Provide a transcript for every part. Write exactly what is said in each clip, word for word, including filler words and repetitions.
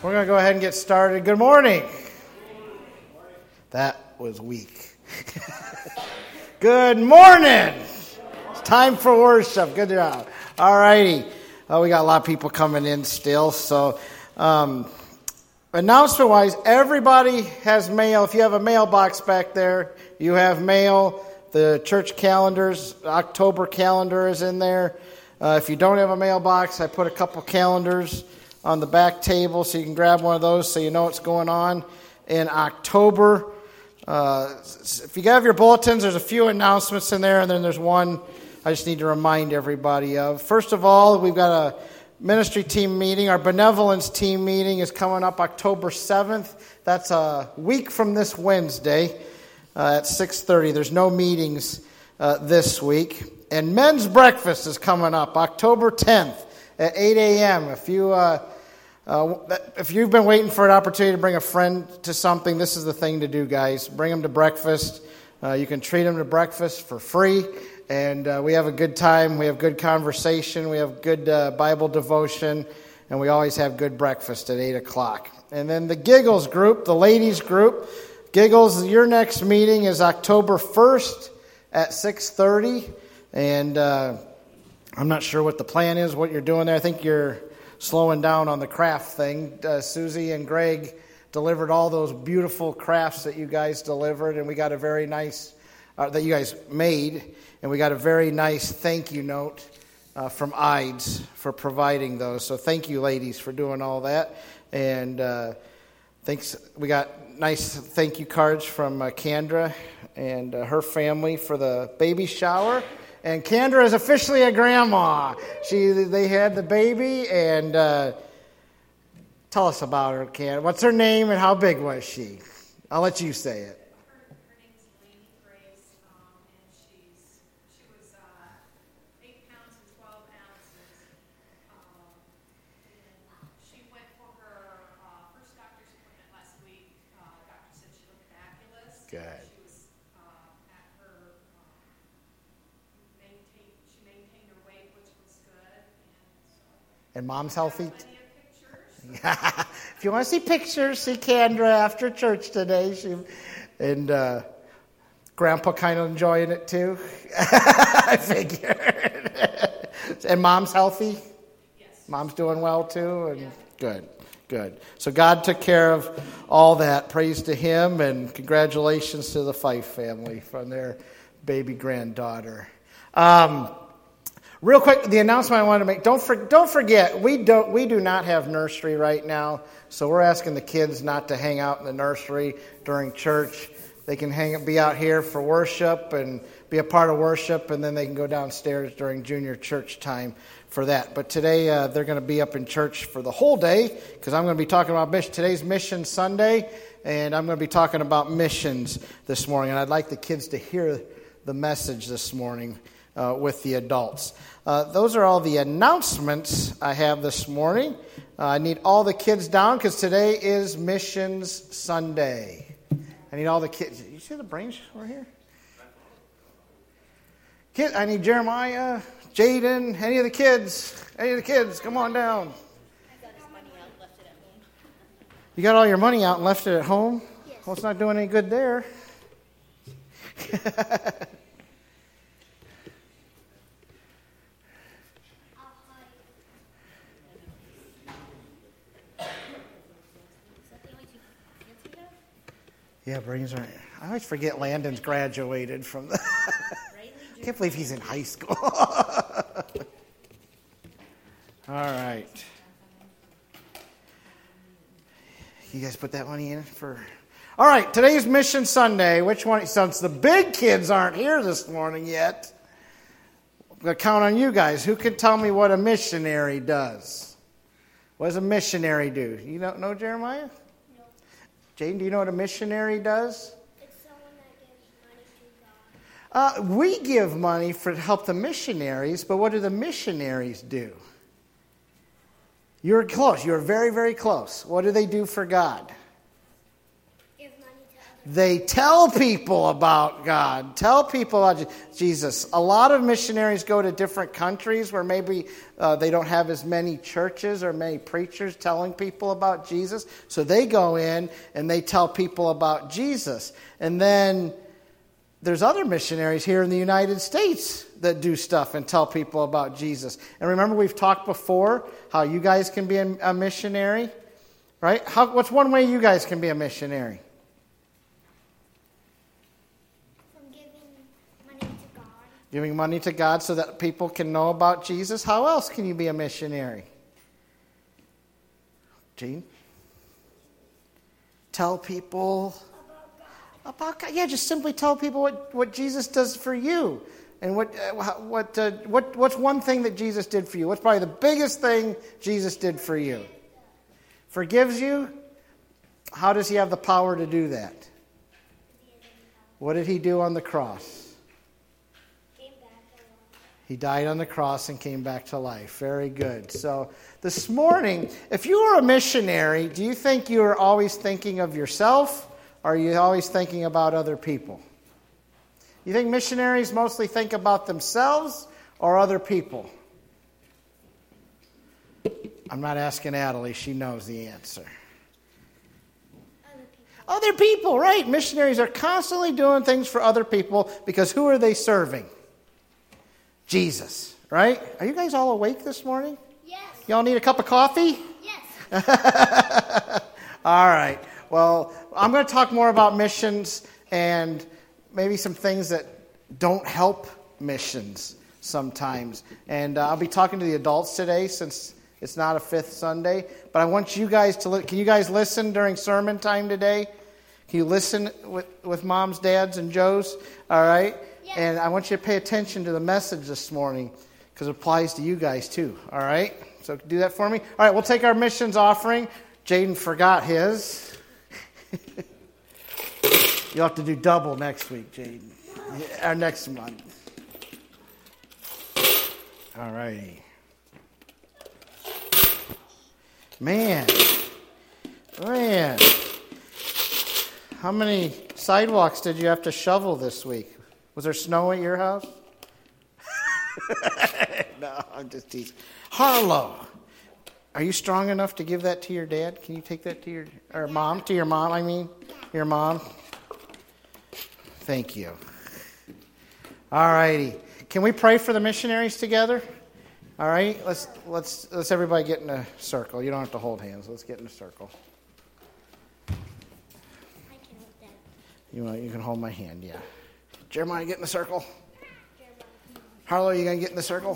We're going to go ahead and get started. Good morning. That was weak. Good morning. It's time for worship. Good job. All righty. Oh, we got a lot of people coming in still. So, um, announcement-wise, everybody has mail. If you have a mailbox back there, you have mail. The church calendars, October calendar is in there. Uh, if you don't have a mailbox, I put a couple calendars on the back table so you can grab one of those so you know what's going on in October. Uh, if you have your bulletins, there's a few announcements in there, and then there's one I just need to remind everybody of. First of all, we've got a ministry team meeting. Our benevolence team meeting is coming up October seventh. That's a week from this Wednesday uh, at six thirty. There's no meetings uh, this week. And men's breakfast is coming up October tenth at eight a.m. If you uh, uh, if you've been waiting for an opportunity to bring a friend to something, this is the thing to do, guys. Bring them to breakfast. Uh, you can treat them to breakfast for free, and uh, we have a good time. We have good conversation. We have good uh, Bible devotion, and we always have good breakfast at eight o'clock. And then the Giggles group, the ladies group. Giggles, your next meeting is October first at six thirty. And uh, I'm not sure what the plan is, what you're doing there. I think you're slowing down on the craft thing. Uh, Susie and Greg delivered all those beautiful crafts that you guys delivered, and we got a very nice, uh, that you guys made, and we got a very nice thank you note uh, from I D S for providing those. So thank you, ladies, for doing all that. And uh, thanks. We got nice thank you cards from uh, Kendra and uh, her family for the baby shower. And Kendra is officially a grandma. She, they had the baby, and uh, tell us about her, Kendra. What's her name, and how big was she? I'll let you say it. Her, her name is Lainey Grace, um, and she's she was uh, eight pounds and twelve ounces. Um, and she went for her uh, first doctor's appointment last week. Uh, the doctor said she looked fabulous. Good. And mom's healthy? If you want to see pictures, see Kendra after church today. She and uh, Grandpa kind of enjoying it too. I figured. And mom's healthy? Yes. Mom's doing well too? And yeah. Good, good. So God took care of all that. Praise to Him, and congratulations to the Fife family from their baby granddaughter. Um Real quick, the announcement I wanted to make, don't for, don't forget, we don't we do not have nursery right now, so we're asking the kids not to hang out in the nursery during church. They can hang be out here for worship and be a part of worship, and then they can go downstairs during junior church time for that. But today, uh, they're going to be up in church for the whole day, because I'm going to be talking about mission. Today's Mission Sunday, and I'm going to be talking about missions this morning, and I'd like the kids to hear the message this morning uh, with the adults. Uh, those are all the announcements I have this morning. Uh, I need all the kids down because today is Missions Sunday. I need all the kids. You see the brains over here? Kid, I need Jeremiah, Jaden, any of the kids. Any of the kids, come on down. I got his money out and left it at home. You got all your money out and left it at home? Yes. Well, it's not doing any good there. Yeah, brains are. I always forget Landon's graduated from the. I can't believe he's in high school. All right. You guys put that money in for. All right, today's Mission Sunday. Which one? Since the big kids aren't here this morning yet, I'm going to count on you guys. Who can tell me what a missionary does? What does a missionary do? You don't know, Jeremiah? Jane, do you know what a missionary does? It's someone that gives money to God. Uh, we give money for to help the missionaries, but what do the missionaries do? You're close. You're very, very close. What do they do for God? Give money to other They tell people about God. Tell people about Jesus. A lot of missionaries go to different countries where maybe uh, they don't have as many churches or many preachers telling people about Jesus. So they go in and they tell people about Jesus. And then there's other missionaries here in the United States that do stuff and tell people about Jesus. And remember, we've talked before how you guys can be a, a missionary, right? How, what's one way you guys can be a missionary? Giving money to God so that people can know about Jesus. How else can you be a missionary? Gene? Tell people about God. Yeah, just simply tell people what, what Jesus does for you. And what uh, what uh, what what's one thing that Jesus did for you? What's probably the biggest thing Jesus did for you? Forgives you? How does he have the power to do that? What did he do on the cross? He died on the cross and came back to life. Very good. So this morning, if you were a missionary, do you think you are always thinking of yourself, or are you always thinking about other people? You think missionaries mostly think about themselves or other people? I'm not asking Adelie. She knows the answer. Other people. Other people, right. Missionaries are constantly doing things for other people because who are they serving? Jesus, right? Are you guys all awake this morning? Yes. Y'all need a cup of coffee? Yes. All right. Well, I'm going to talk more about missions and maybe some things that don't help missions sometimes. And uh, I'll be talking to the adults today since it's not a fifth Sunday. But I want you guys to, li- can you guys listen during sermon time today? Can you listen with, with moms, dads, and Joes? All right? Yes. And I want you to pay attention to the message this morning because it applies to you guys too. All right? So do that for me. All right, we'll take our missions offering. Jaden forgot his. You'll have to do double next week, Jaden. Or next month. All righty. Man. Man. How many sidewalks did you have to shovel this week? Was there snow at your house? No, I'm just teasing. Harlow, are you strong enough to give that to your dad? Can you take that to your or mom? To your mom, I mean, your mom. Thank you. All righty. Can we pray for the missionaries together? All right. Let's let's let's everybody get in a circle. You don't have to hold hands. Let's get in a circle. I can hold that. You want? You can hold my hand. Yeah. Jeremiah, get in the circle. Harlow, you going to get in the circle?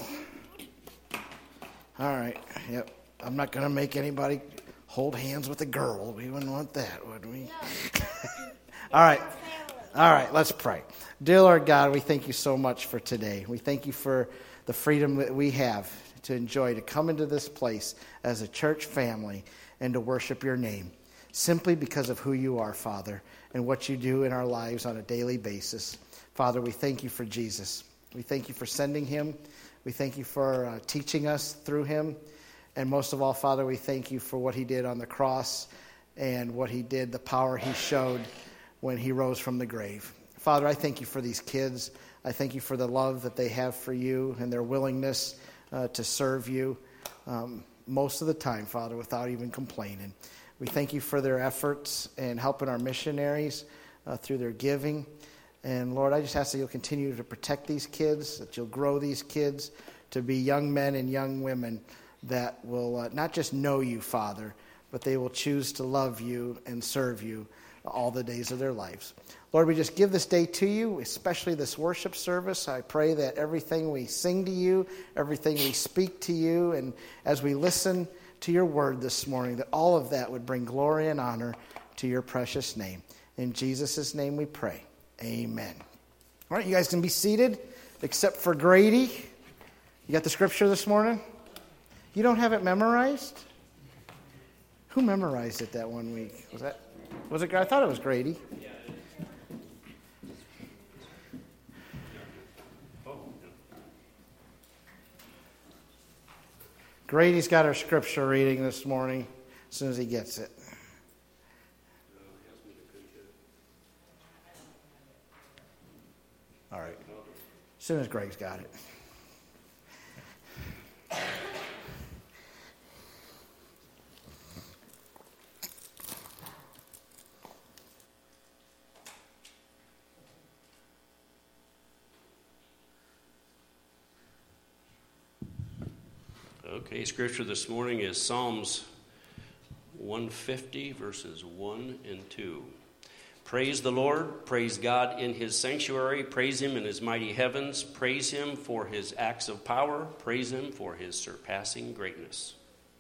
All right. Yep. I'm not going to make anybody hold hands with a girl. We wouldn't want that, would we? No. All right. All right. Let's pray. Dear Lord God, we thank you so much for today. We thank you for the freedom that we have to enjoy, to come into this place as a church family and to worship your name simply because of who you are, Father, and what you do in our lives on a daily basis. Father, we thank you for Jesus. We thank you for sending him. We thank you for uh, teaching us through him. And most of all, Father, we thank you for what he did on the cross and what he did, the power he showed when he rose from the grave. Father, I thank you for these kids. I thank you for the love that they have for you and their willingness uh, to serve you um, most of the time, Father, without even complaining. We thank you for their efforts and helping our missionaries uh, through their giving. And Lord, I just ask that you'll continue to protect these kids, that you'll grow these kids to be young men and young women that will uh, not just know you, Father, but they will choose to love you and serve you all the days of their lives. Lord, we just give this day to you, especially this worship service. I pray that everything we sing to you, everything we speak to you, and as we listen to your word this morning, that all of that would bring glory and honor to your precious name. In Jesus' name we pray. Amen. All right, you guys can be seated, except for Grady. You got the scripture this morning? You don't have it memorized? Who memorized it that one week? Was that? Was it? I thought it was Grady. Grady's got our scripture reading this morning as soon as he gets it. soon as Greg's got it. Okay, scripture this morning is Psalms one fifty, verses one and two. Praise the Lord, praise God in his sanctuary, praise him in his mighty heavens, praise him for his acts of power, praise him for his surpassing greatness.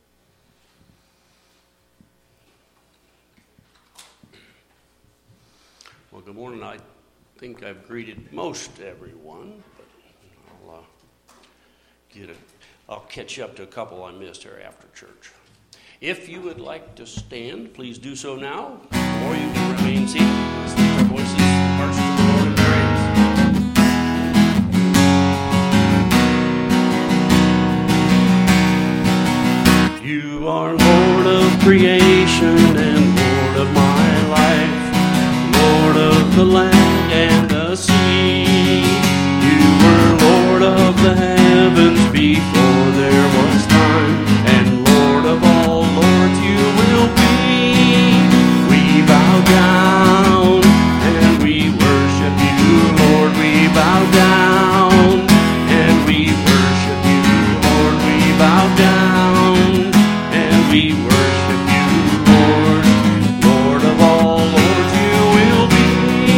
Well, good morning. I think I've greeted most everyone, but I'll uh, get it. I'll catch up to a couple I missed here after church. If you would like to stand, please do so now, or you can remain seated. Let's lift our voices and march to the Lord in praise. You are Lord of creation and Lord of my life, Lord of the land and the sea. You were Lord of the heavens before there was time, and Lord of all lords you will be. We bow down and we worship you, Lord. We bow down and we worship you, Lord. We bow down and we worship you, Lord. Lord of all lords you will be.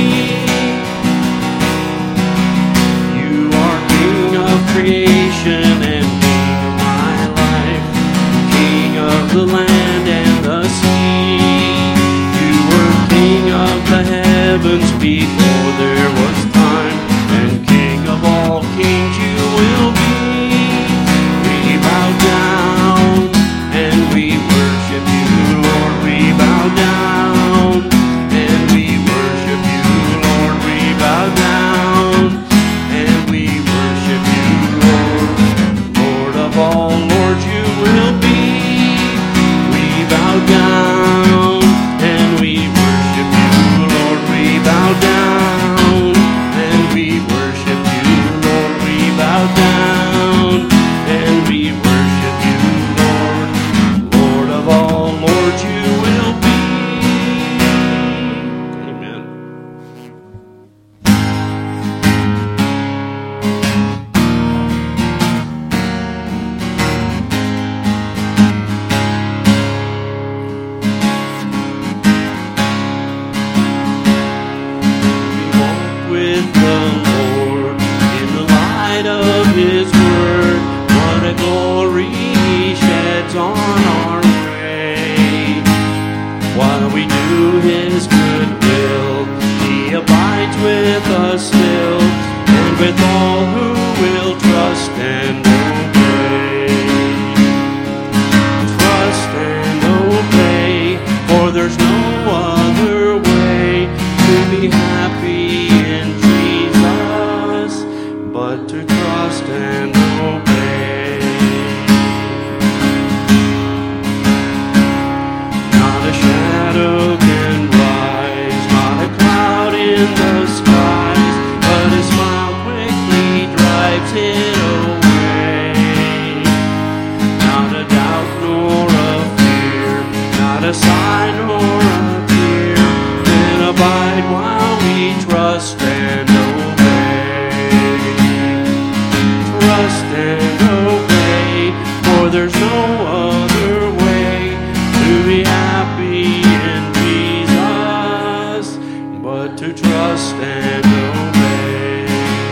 You are King of creation and King of my life, King of the land and the sea. You were King of the heavens before there was time, and King of all kings you will be. We bow down and we worship you, Lord. We bow down and we worship you, Lord. We bow down and we worship you, Lord. Lord of all lords you will be. We bow down and we worship you, Lord. We bow down and we worship you, Lord. We bow down and we worship you, Lord. Lord of all lords you will be. Amen. We walk with the Lord in the light of his word. What a glory he sheds on our way. While we do his good will, he abides with us still, and with all who will trust and obey. Trust and obey, for there's no other way to be happy in Jesus but to trust and obey. Not a shadow can rise, not a cloud in the skies, but a smile quickly drives it away. Not a doubt nor a fear, not a sign nor a tear, then abide while we trust and obey. Trust and obey, for there's no other way to be happy in Jesus but to trust and obey.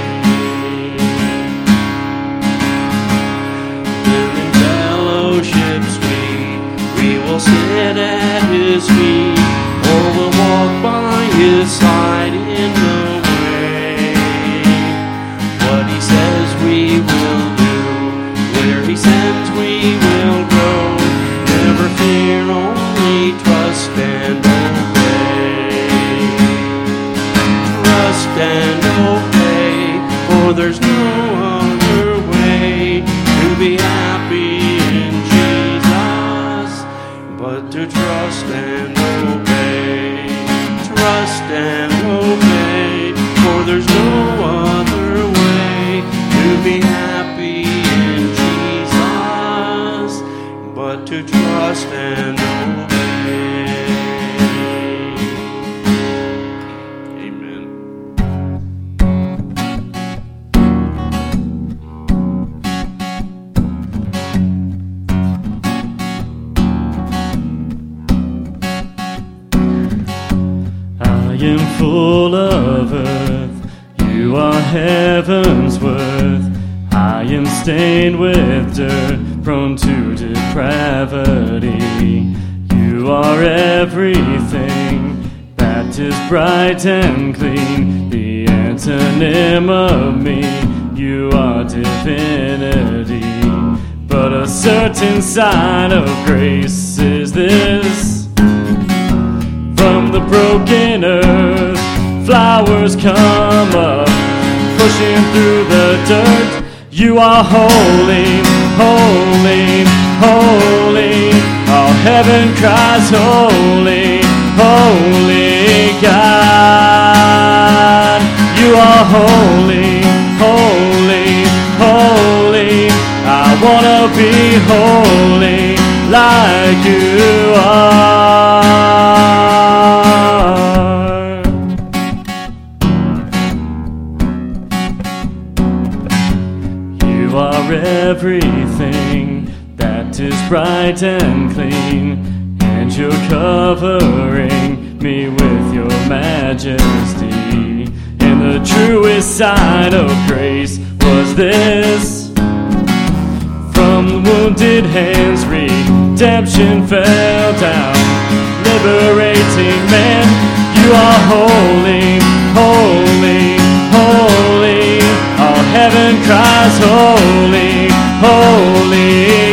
Then in fellowship sweet we will sit at his feet, or we'll walk by his side in the way. What he says we will do, where he sends we will go. Never fear, only trust and obey. Trust and obey, for there's no other way to be happy in Jesus but to trust and obey. to trust and obey. Amen. I am full of earth, you are heaven's worth. I am stained with dirt, prone to depravity. You are everything that is bright and clean, the antonym of me. You are divinity, but a certain sign of grace is this. From the broken earth, flowers come up, pushing through the dirt. You are holy, holy, holy. All heaven cries holy, holy God. You are holy, holy, holy. I wanna be holy like you are. You are everything that is bright and clean, and you're covering me with your majesty. And the truest sign of grace was this. From wounded hands, redemption fell down, liberating man. You are holy, holy, holy. All heaven cries holy, holy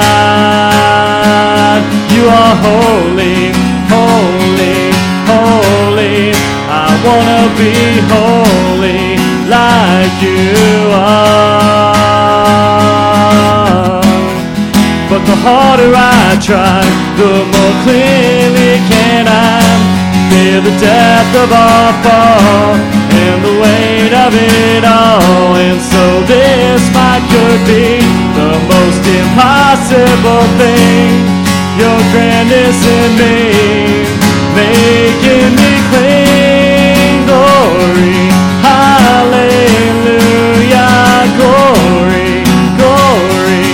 God. You are holy, holy, holy. I wanna be holy like you are. But the harder I try, the more clearly can I feel the depth of our fall and the weight of it all. And so this might could be the most impossible thing, your grandness in me, making me clean. Glory, hallelujah, glory, glory,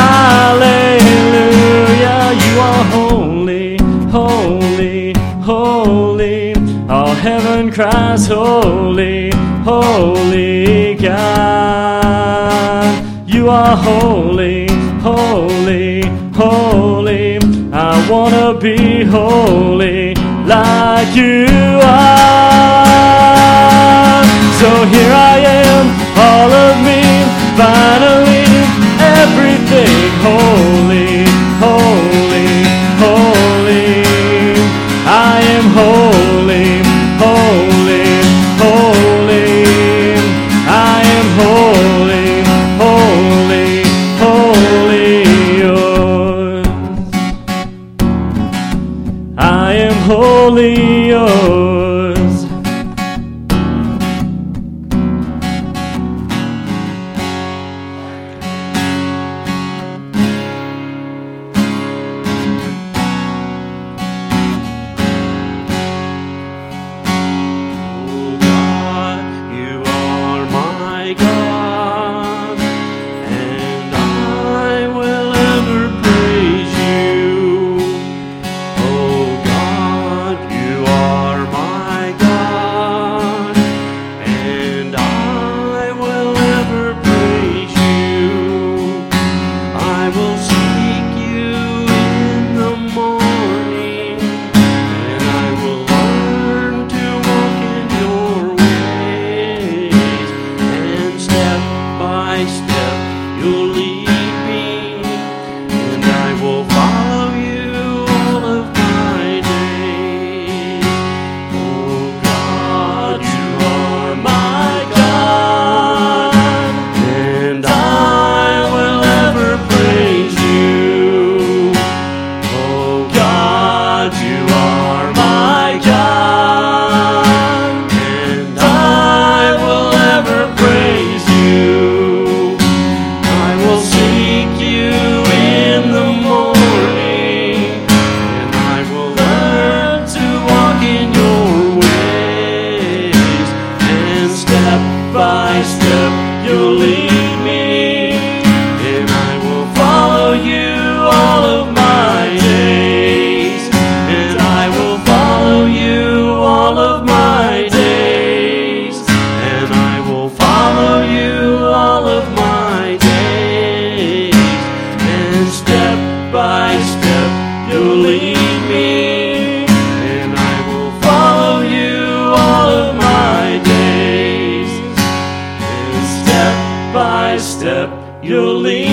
hallelujah. You are holy, holy, holy. All heaven cries holy, holy God. You are holy, holy, holy. I wanna be holy like you are. So here I am, all of me, finally, everything holy, holy, holy. I am holy, holy, holy. I am holy, holy, holy, yours. I am wholly yours.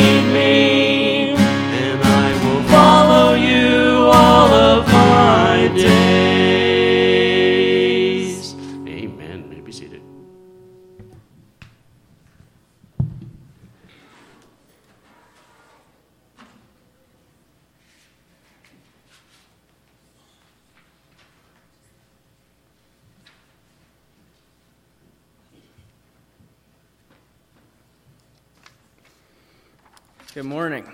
lead me, and I will follow you all of my days. Amen. May be seated. Good morning.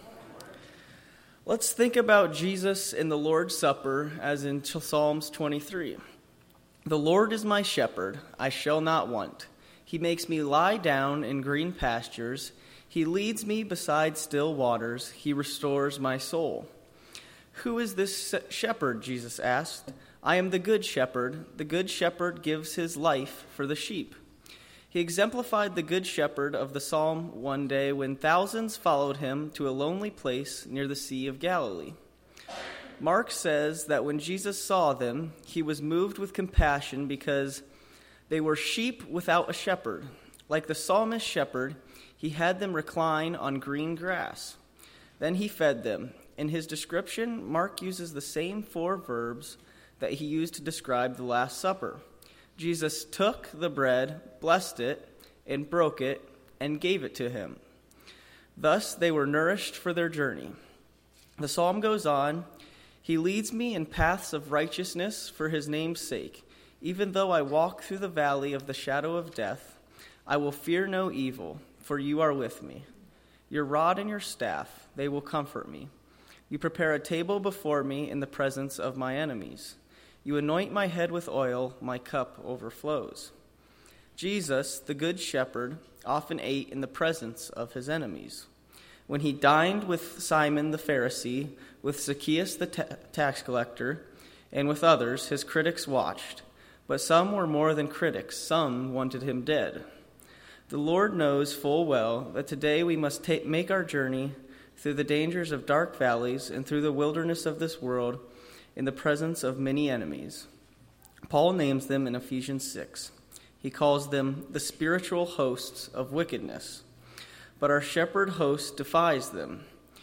Let's think about Jesus in the Lord's Supper as in Psalms twenty-three. The Lord is my shepherd, I shall not want. He makes me lie down in green pastures. He leads me beside still waters. He restores my soul. Who is this shepherd? Jesus asked. I am the good shepherd. The good shepherd gives his life for the sheep. He exemplified the good shepherd of the psalm one day when thousands followed him to a lonely place near the Sea of Galilee. Mark says that when Jesus saw them, he was moved with compassion because they were sheep without a shepherd. Like the psalmist shepherd, he had them recline on green grass. Then he fed them. In his description, Mark uses the same four verbs that he used to describe the Last Supper. Jesus took the bread, blessed it, and broke it, and gave it to him. Thus they were nourished for their journey. The psalm goes on, He leads me in paths of righteousness for his name's sake. Even though I walk through the valley of the shadow of death, I will fear no evil, for you are with me. Your rod and your staff, they will comfort me. You prepare a table before me in the presence of my enemies. You anoint my head with oil, my cup overflows. Jesus, the good shepherd, often ate in the presence of his enemies. When he dined with Simon the Pharisee, with Zacchaeus the ta- tax collector, and with others, his critics watched. But some were more than critics. Some wanted him dead. The Lord knows full well that today we must ta- make our journey through the dangers of dark valleys and through the wilderness of this world, in the presence of many enemies. Paul names them in Ephesians six. He calls them the spiritual hosts of wickedness. But our shepherd host defies them.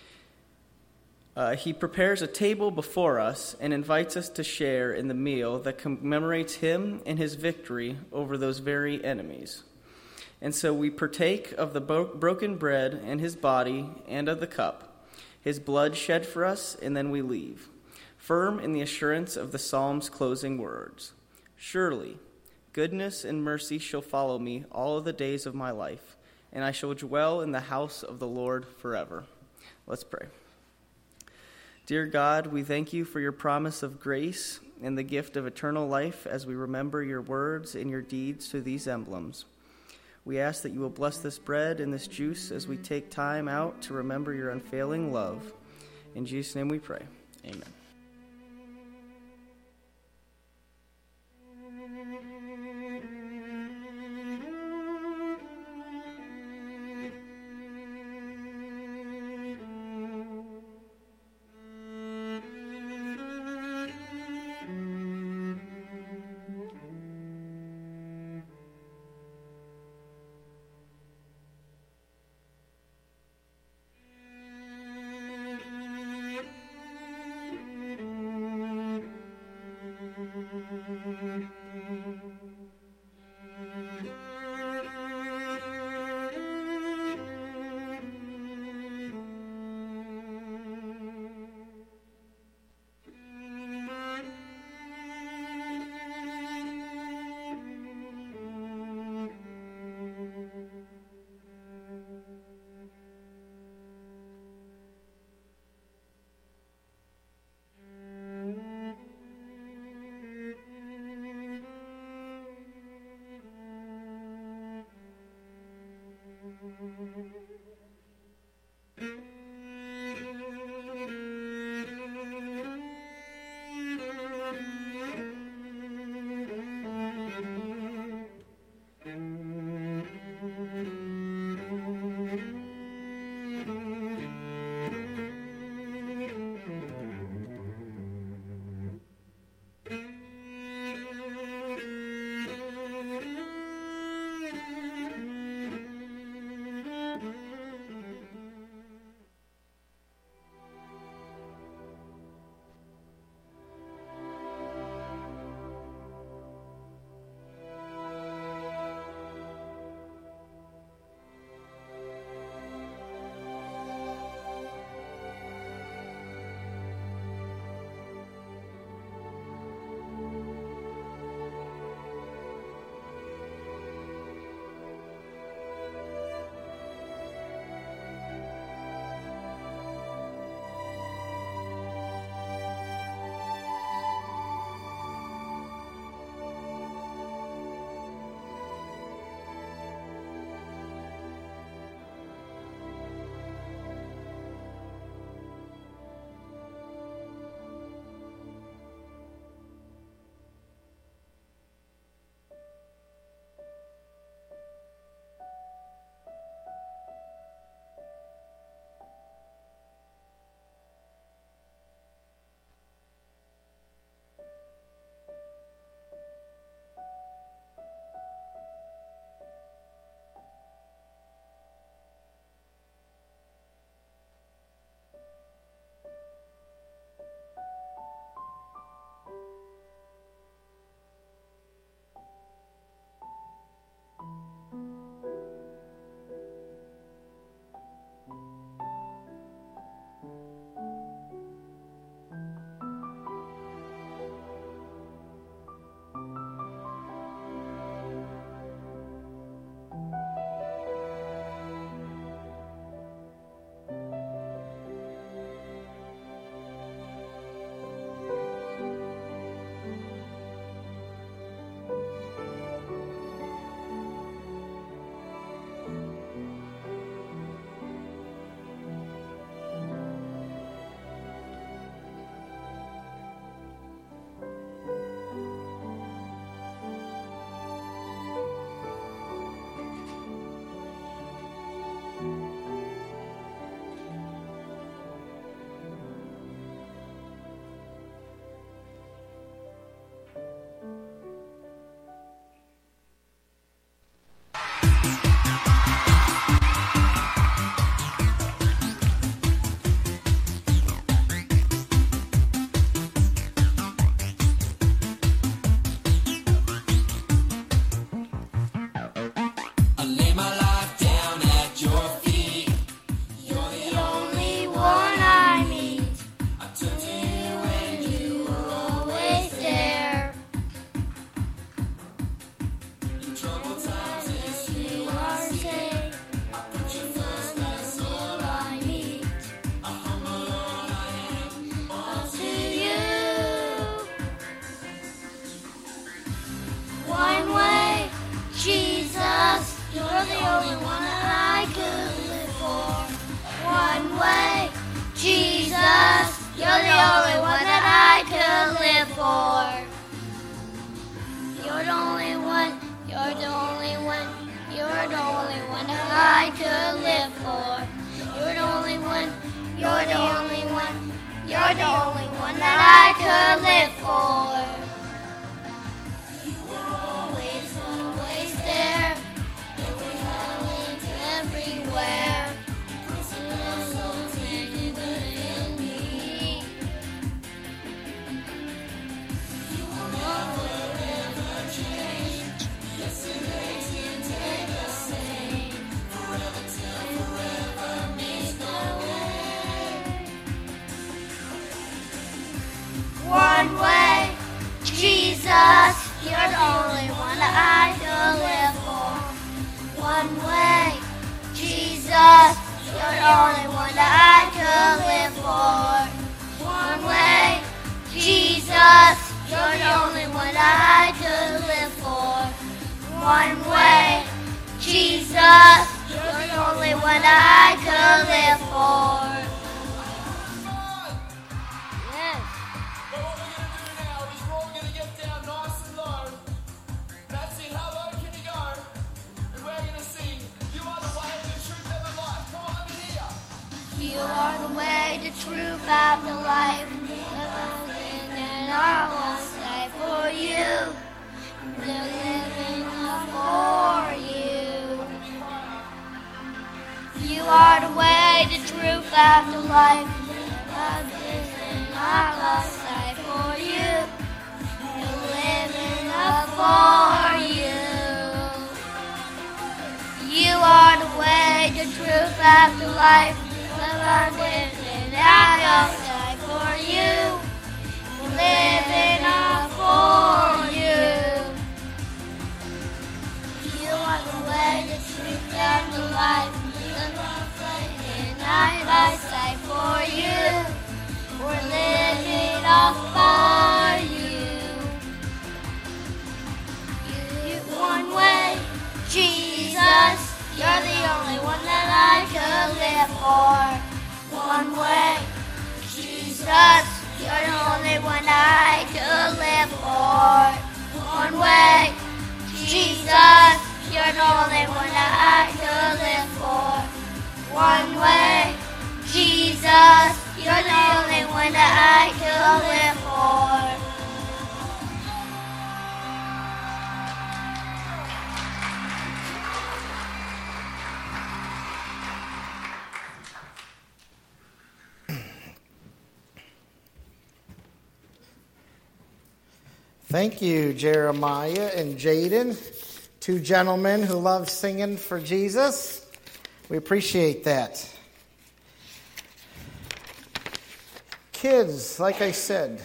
Uh, he prepares a table before us and invites us to share in the meal that commemorates him and his victory over those very enemies. And so we partake of the bro- broken bread and his body and of the cup, his blood shed for us, and then we leave, firm in the assurance of the psalm's closing words. Surely, goodness and mercy shall follow me all of the days of my life, and I shall dwell in the house of the Lord forever. Let's pray. Dear God, we thank you for your promise of grace and the gift of eternal life as we remember your words and your deeds through these emblems. We ask that you will bless this bread and this juice as we take time out to remember your unfailing love. In Jesus' name we pray. Amen. You're the only one. You're the only one that I could live for. You were always, always there. You were always everywhere. You're so bigger in me. You will never ever change. Yesterday's can take the same. Forever till forever means no end. One way, Jesus, you're the only one that I could live for. One way, Jesus, you're the only one that I could live for. One way, Jesus, you're the only one that I could live for. One way, Jesus, you're the only one that I could live for. Yes. But what we're going to do now is we're all going to get down nice and low. That's it. How low can you go? And we're going to sing, You Are the Way, the Truth, and the Life. Come on, let me hear. You are the way, the truth, and the life. Living in our lost life for you. We're living for you. You are the way, the truth, and the life. Living in our lost life for you. We're living for you. You are the way, the truth, and the life. Living in our lost life for you. We're living for you. You are the way, the truth, and the life. Living in our lost life for you. We're living for you. You, one way, Jesus, you're the only one that I could live for. One way, Jesus, you're the only one that I could live for. One way, Jesus, you're the only one that I could live for. One way, Jesus, you're the only one that I could live for. Thank you, Jeremiah and Jaden, two gentlemen who love singing for Jesus. We appreciate that. Kids, like I said,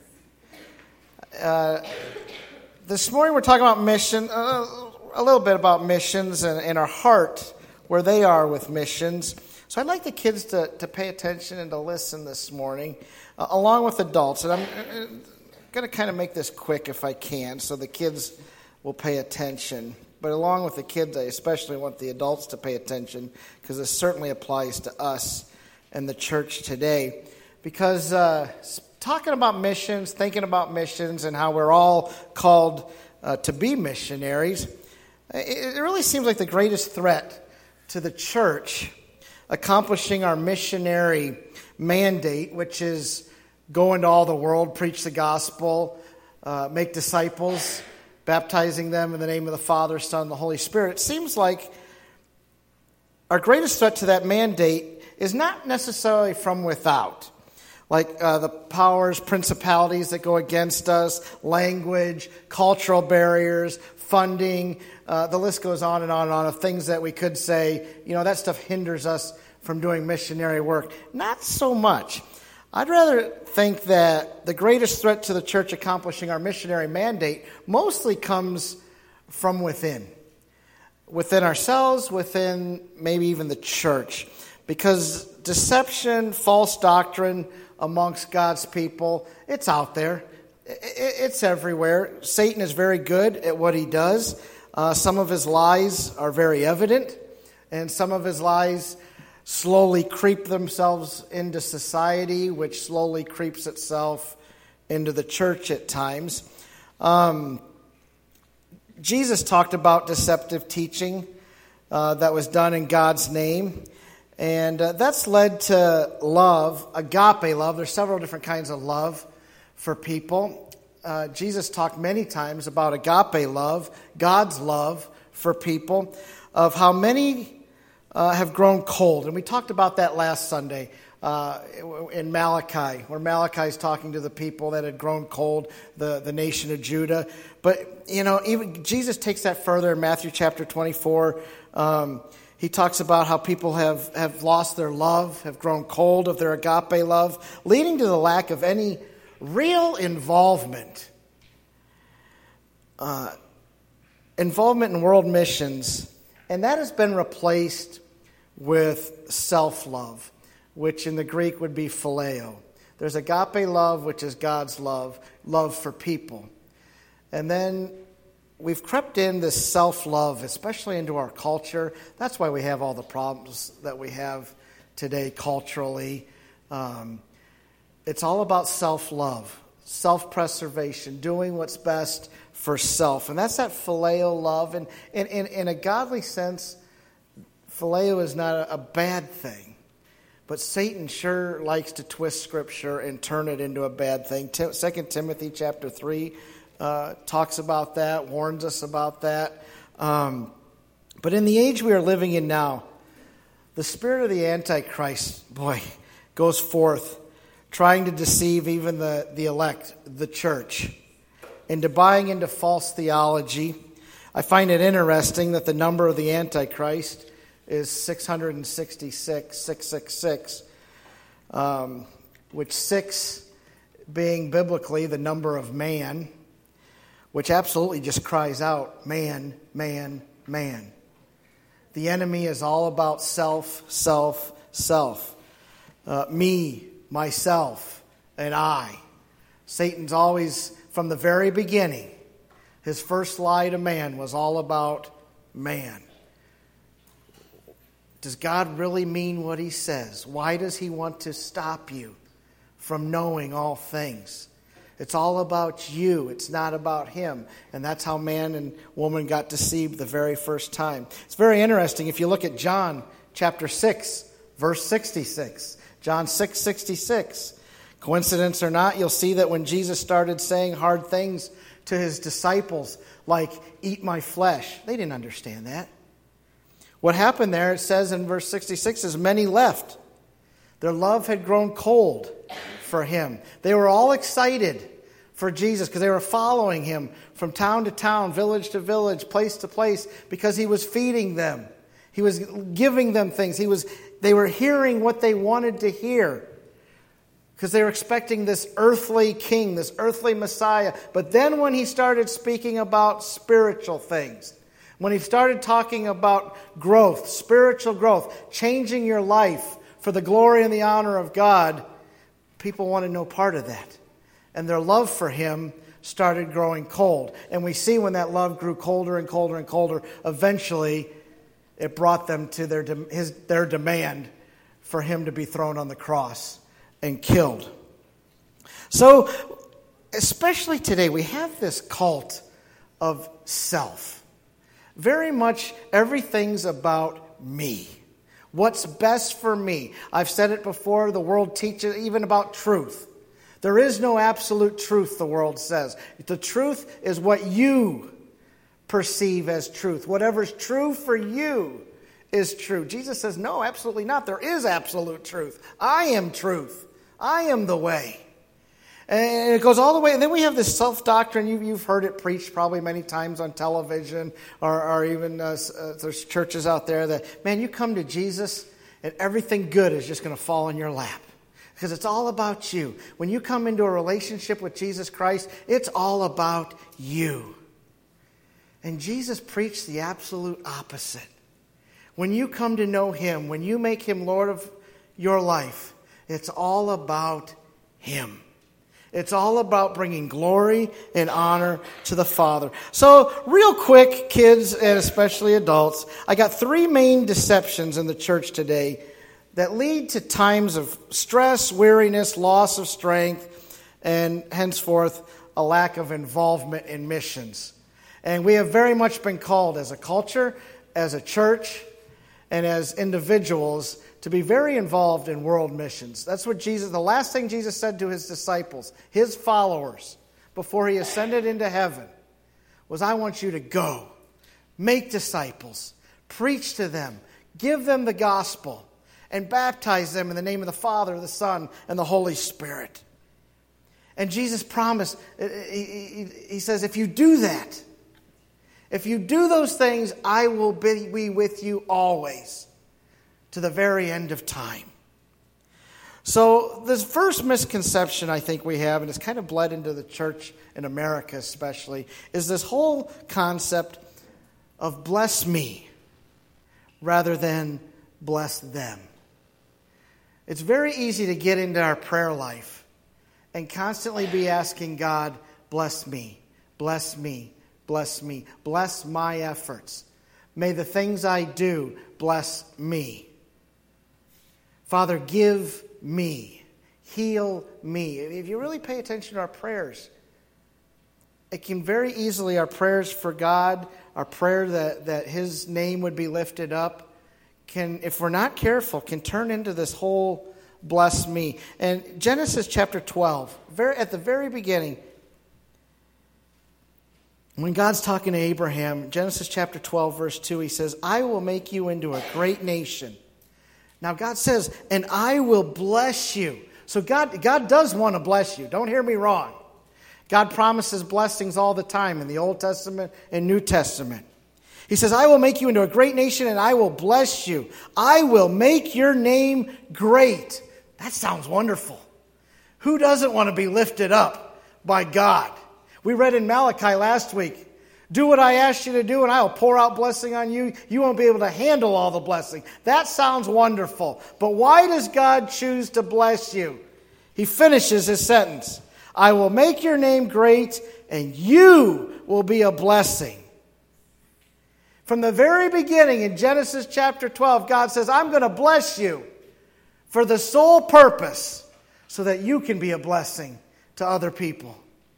uh, this morning we're talking about mission, uh, a little bit about missions and, and our heart, where they are with missions. So I'd like the kids to, to pay attention and to listen this morning, uh, along with adults. And I'm uh, going to kind of make this quick if I can, so the kids will pay attention. But along with the kids, I especially want the adults to pay attention, because this certainly applies to us and the church today. Because uh, talking about missions, thinking about missions, and how we're all called uh, to be missionaries, it, it really seems like the greatest threat to the church accomplishing our missionary mandate, which is go into all the world, preach the gospel, uh, make disciples, baptizing them in the name of the Father, Son, and the Holy Spirit. It seems like our greatest threat to that mandate is not necessarily from without, like uh, the powers, principalities that go against us, language, cultural barriers, funding. Uh, the list goes on and on and on of things that we could say, you know, that stuff hinders us from doing missionary work. Not so much. I'd rather think that the greatest threat to the church accomplishing our missionary mandate mostly comes from within. Within ourselves, within maybe even the church. Because deception, false doctrine amongst God's people, it's out there. It's everywhere. Satan is very good at what he does. Uh, some of his lies are very evident, and some of his lies slowly creep themselves into society, which slowly creeps itself into the church at times. Um, Jesus talked about deceptive teaching uh, that was done in God's name. And uh, that's led to love, agape love. There's several different kinds of love for people. Uh, Jesus talked many times about agape love, God's love for people, of how many uh, have grown cold. And we talked about that last Sunday uh, in Malachi, where Malachi is talking to the people that had grown cold, the, the nation of Judah. But, you know, even Jesus takes that further in Matthew chapter twenty-four. Um, he talks about how people have, have lost their love, have grown cold of their agape love, leading to the lack of any real involvement. Uh, involvement in world missions. And that has been replaced with self-love, which in the Greek would be phileo. There's agape love, which is God's love, love for people. And then we've crept in this self-love, especially into our culture. That's why we have all the problems that we have today culturally. Um, it's all about self-love, self-preservation, doing what's best for self. And that's that phileo love. And in, in, in a godly sense, phileo is not a, a bad thing. But Satan sure likes to twist Scripture and turn it into a bad thing. Second Timothy chapter three uh, talks about that, warns us about that. Um, but in the age we are living in now, the spirit of the Antichrist, boy, goes forth trying to deceive even the, the elect, the church, into buying into false theology. I find it interesting that the number of the Antichrist is six hundred sixty-six, six six six, um, which six being biblically the number of man, which absolutely just cries out, man, man, man. The enemy is all about self, self, self. Uh, me, myself, and I. Satan's always, from the very beginning, his first lie to man was all about man. Does God really mean what he says? Why does he want to stop you from knowing all things? It's all about you. It's not about him. And that's how man and woman got deceived the very first time. It's very interesting. If you look at John chapter six, verse sixty-six. John six sixty-six. Coincidence or not, you'll see that when Jesus started saying hard things to his disciples, like, eat my flesh, they didn't understand that. What happened there, it says in verse sixty-six, is many left. Their love had grown cold for him. They were all excited for Jesus because they were following him from town to town, village to village, place to place, because he was feeding them. He was giving them things. He was. They were hearing what they wanted to hear because they were expecting this earthly king, this earthly Messiah. But then when he started speaking about spiritual things, when he started talking about growth, spiritual growth, changing your life for the glory and the honor of God, people wanted no part of that. And their love for him started growing cold. And we see when that love grew colder and colder and colder, eventually it brought them to their his their demand for him to be thrown on the cross and killed. So, especially today, we have this cult of self. Very much everything's about me. What's best for me? I've said it before, the world teaches even about truth. There is no absolute truth, the world says. The truth is what you perceive as truth. Whatever's true for you is true. Jesus says, no, absolutely not. There is absolute truth. I am truth. I am the way. And it goes all the way. And then we have this self-doctrine. You, you've heard it preached probably many times on television or, or even uh, uh, there's churches out there that, man, you come to Jesus and everything good is just going to fall in your lap. Because it's all about you. When you come into a relationship with Jesus Christ, it's all about you. And Jesus preached the absolute opposite. When you come to know him, when you make him Lord of your life, it's all about him. It's all about bringing glory and honor to the Father. So, real quick, kids and especially adults, I got three main deceptions in the church today that lead to times of stress, weariness, loss of strength, and henceforth a lack of involvement in missions. And we have very much been called as a culture, as a church, and as individuals to be very involved in world missions. That's what Jesus, the last thing Jesus said to his disciples, his followers, before he ascended into heaven, was, I want you to go, make disciples, preach to them, give them the gospel, and baptize them in the name of the Father, the Son, and the Holy Spirit. And Jesus promised, he, he, he says, if you do that, if you do those things, I will be with you always, to the very end of time. So this first misconception I think we have, and it's kind of bled into the church in America especially, is this whole concept of bless me rather than bless them. It's very easy to get into our prayer life and constantly be asking God, bless me, bless me, bless me, bless my efforts. May the things I do bless me. Father, give me, heal me. If you really pay attention to our prayers, it can very easily, our prayers for God, our prayer that, that His name would be lifted up, can, if we're not careful, can turn into this whole bless me. And Genesis chapter twelve, very, at the very beginning, when God's talking to Abraham, Genesis chapter twelve, verse two, He says, I will make you into a great nation. Now God says, and I will bless you. So God, God does want to bless you. Don't hear me wrong. God promises blessings all the time in the Old Testament and New Testament. He says, I will make you into a great nation and I will bless you. I will make your name great. That sounds wonderful. Who doesn't want to be lifted up by God? We read in Malachi last week, do what I asked you to do and I will pour out blessing on you. You won't be able to handle all the blessing. That sounds wonderful. But why does God choose to bless you? He finishes his sentence. I will make your name great and you will be a blessing. From the very beginning in Genesis chapter twelve, God says, I'm going to bless you for the sole purpose so that you can be a blessing to other people.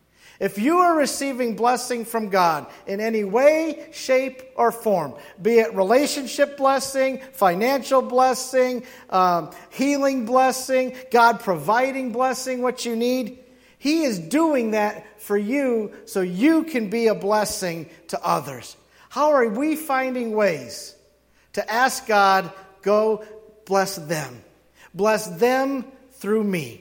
If you are receiving blessing from God in any way, shape, or form, be it relationship blessing, financial blessing, um, healing blessing, God providing blessing, what you need, He is doing that for you so you can be a blessing to others. How are we finding ways to ask God, go bless them? Bless them through me.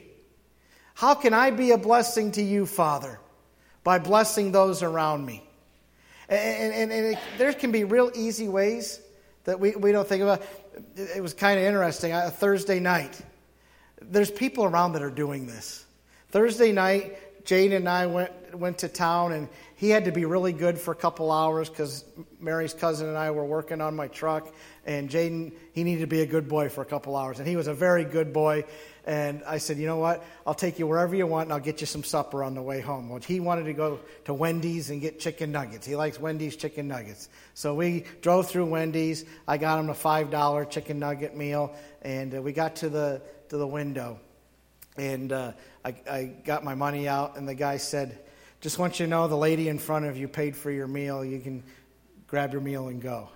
How can I be a blessing to you, Father? By blessing those around me. And, and, and it, there can be real easy ways that we, we don't think about. It was kind of interesting. A Thursday night, there's people around that are doing this. Thursday night, Jane and I went went to town, and he had to be really good for a couple hours because Mary's cousin and I were working on my truck, and Jaden, he needed to be a good boy for a couple hours, and he was a very good boy. And I said, you know what? I'll take you wherever you want, and I'll get you some supper on the way home. Well, he wanted to go to Wendy's and get chicken nuggets. He likes Wendy's chicken nuggets. So we drove through Wendy's. I got him a five dollar chicken nugget meal, and uh, we got to the to the window. And uh, I, I got my money out, and the guy said, just want you to know the lady in front of you paid for your meal. You can grab your meal and go.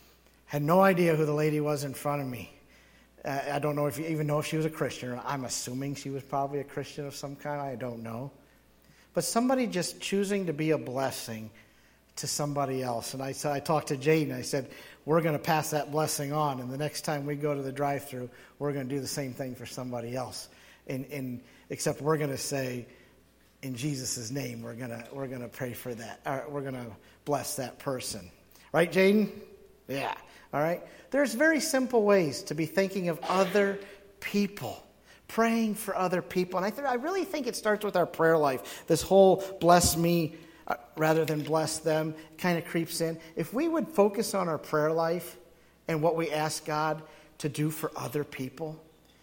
Had no idea who the lady was in front of me. Uh, I don't know if you even know if she was a Christian. I'm assuming she was probably a Christian of some kind. I don't know. But somebody just choosing to be a blessing to somebody else. And I, so I talked to Jaden. I said, we're going to pass that blessing on. And the next time we go to the drive-thru, we're going to do the same thing for somebody else. And, and except we're going to say, in Jesus' name, we're going to we're going to pray for that. Or we're going to bless that person. Right, Jaden? Yeah. All right? There's very simple ways to be thinking of other people, praying for other people. And I, th- I really think it starts with our prayer life. This whole bless me uh, rather than bless them kind of creeps in. If we would focus on our prayer life and what we ask God to do for other people,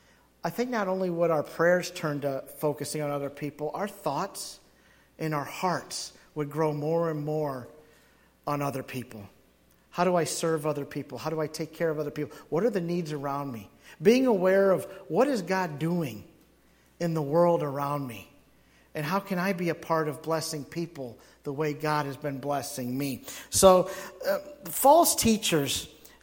I think not only would our prayers turn to focusing on other people, our thoughts and our hearts would grow more and more on other people. How do I serve other people? How do I take care of other people? What are the needs around me? Being aware of what is God doing in the world around me? And how can I be a part of blessing people the way God has been blessing me? So uh, false teachers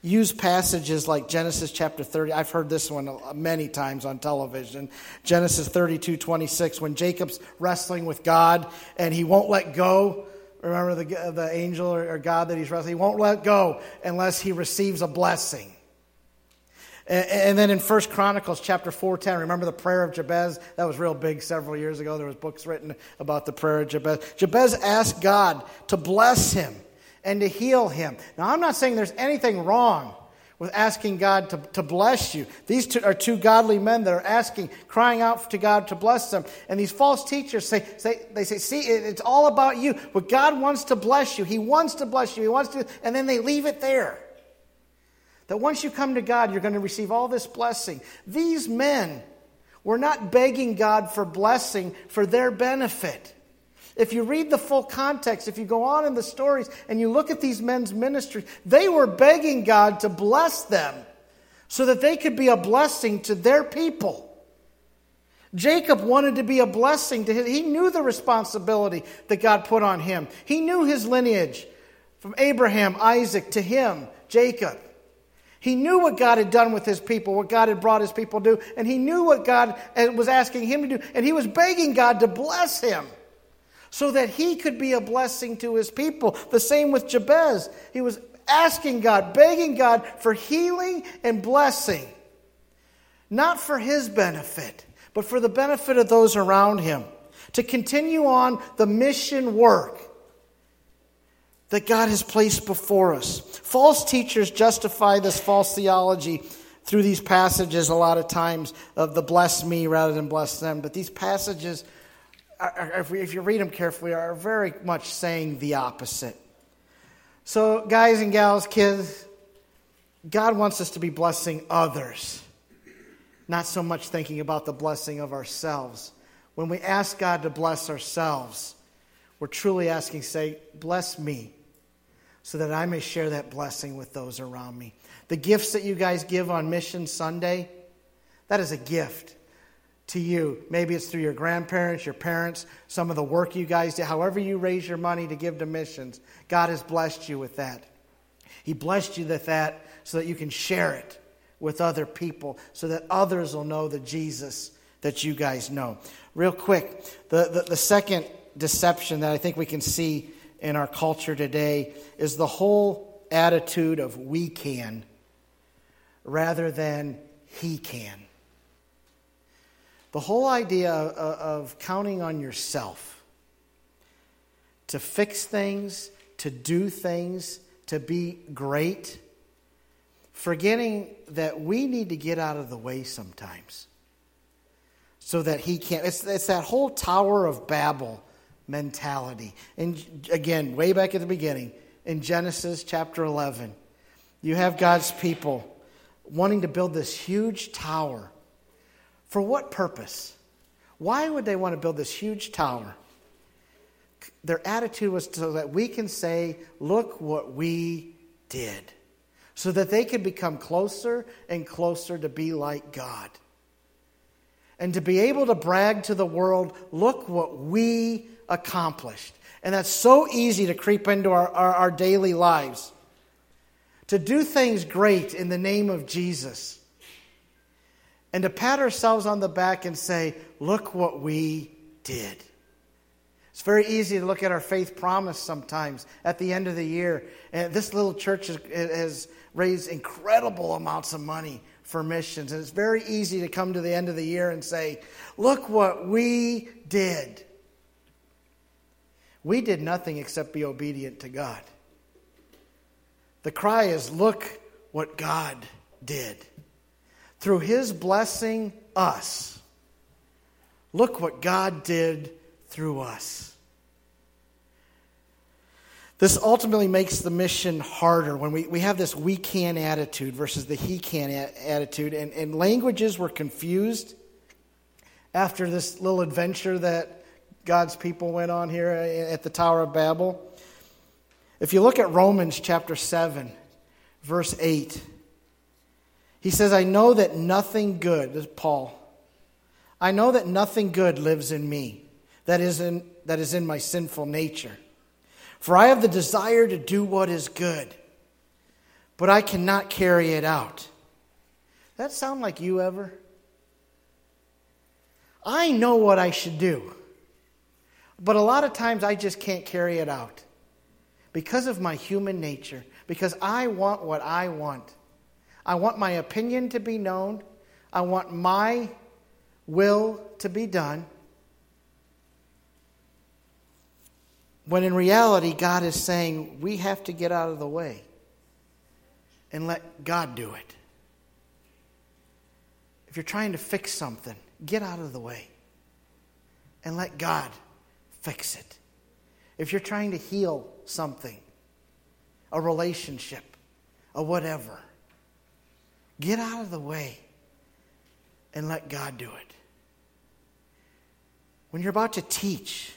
use passages like Genesis chapter thirty. I've heard this one many times on television. Genesis thirty-two twenty-six, when Jacob's wrestling with God and he won't let go. Remember the, the angel or, or God that he's wrestling? He won't let go unless he receives a blessing. And, and then in First Chronicles chapter four ten, remember the prayer of Jabez? That was real big several years ago. There was books written about the prayer of Jabez. Jabez asked God to bless him and to heal him. Now, I'm not saying there's anything wrong with asking God to, to bless you. These two are two godly men that are asking, crying out to God to bless them. And these false teachers say, say they say, see, it's all about you. But God wants to bless you. He wants to bless you. He wants to, and then they leave it there. That once you come to God, you're going to receive all this blessing. These men were not begging God for blessing for their benefit. If you read the full context, if you go on in the stories and you look at these men's ministry, they were begging God to bless them so that they could be a blessing to their people. Jacob wanted to be a blessing to him. He knew the responsibility that God put on him. He knew his lineage from Abraham, Isaac to him, Jacob. He knew what God had done with his people, what God had brought his people to do, and he knew what God was asking him to do, and he was begging God to bless him so that he could be a blessing to his people. The same with Jabez. He was asking God, begging God for healing and blessing. Not for his benefit, but for the benefit of those around him. To continue on the mission work that God has placed before us. False teachers justify this false theology through these passages a lot of times of the bless me rather than bless them. But these passages, if you read them carefully, are very much saying the opposite. So, guys and gals, kids, God wants us to be blessing others, not so much thinking about the blessing of ourselves. When we ask God to bless ourselves, we're truly asking, say, bless me, so that I may share that blessing with those around me. The gifts that you guys give on Mission Sunday, that is a gift to you. Maybe it's through your grandparents, your parents, some of the work you guys do, however you raise your money to give to missions. God has blessed you with that. He blessed you with that so that you can share it with other people, so that others will know the Jesus that you guys know. Real quick, the, the, the second deception that I think we can see in our culture today is the whole attitude of we can rather than he can. The whole idea of, of counting on yourself to fix things, to do things, to be great, forgetting that we need to get out of the way sometimes so that he can't. It's, it's that whole Tower of Babel mentality. And again, way back at the beginning, in Genesis chapter eleven, you have God's people wanting to build this huge tower. For what purpose? Why would they want to build this huge tower? Their attitude was so that we can say, look what we did. So that they could become closer and closer to be like God. And to be able to brag to the world, look what we accomplished. And that's so easy to creep into our, our, our daily lives. To do things great in the name of Jesus. And to pat ourselves on the back and say, look what we did. It's very easy to look at our faith promise sometimes at the end of the year. And this little church has, has raised incredible amounts of money for missions. And it's very easy to come to the end of the year and say, look what we did. We did nothing except be obedient to God. The cry is, look what God did. Through his blessing us. Look what God did through us. This ultimately makes the mission harder when we, we have this we can attitude versus the he can a- attitude. And, and languages were confused after this little adventure that God's people went on here at the Tower of Babel. If you look at Romans chapter seven, verse eight, he says, I know that nothing good, this is Paul, I know that nothing good lives in me, that is in, that is in my sinful nature. For I have the desire to do what is good, but I cannot carry it out. Does that sound like you ever? I know what I should do, but a lot of times I just can't carry it out because of my human nature, because I want what I want. I want my opinion to be known. I want my will to be done. When in reality, God is saying we have to get out of the way and let God do it. If you're trying to fix something, get out of the way and let God fix it. If you're trying to heal something, a relationship, a whatever, get out of the way and let God do it. When you're about to teach,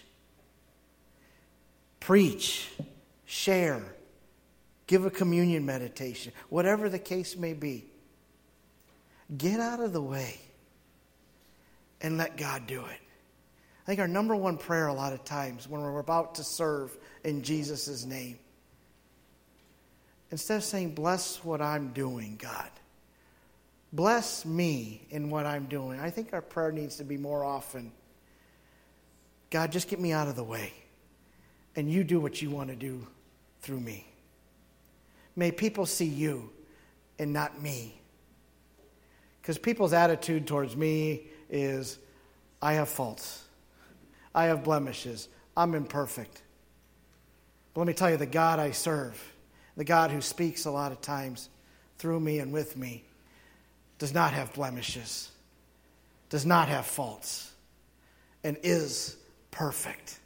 preach, share, give a communion meditation, whatever the case may be, get out of the way and let God do it. I think our number one prayer a lot of times when we're about to serve in Jesus' name, instead of saying, bless what I'm doing, God, bless me in what I'm doing, I think our prayer needs to be more often, God, just get me out of the way and you do what you want to do through me. May people see you and not me. Because people's attitude towards me is, I have faults. I have blemishes. I'm imperfect. But let me tell you, the God I serve, the God who speaks a lot of times through me and with me, does not have blemishes, does not have faults, and is perfect.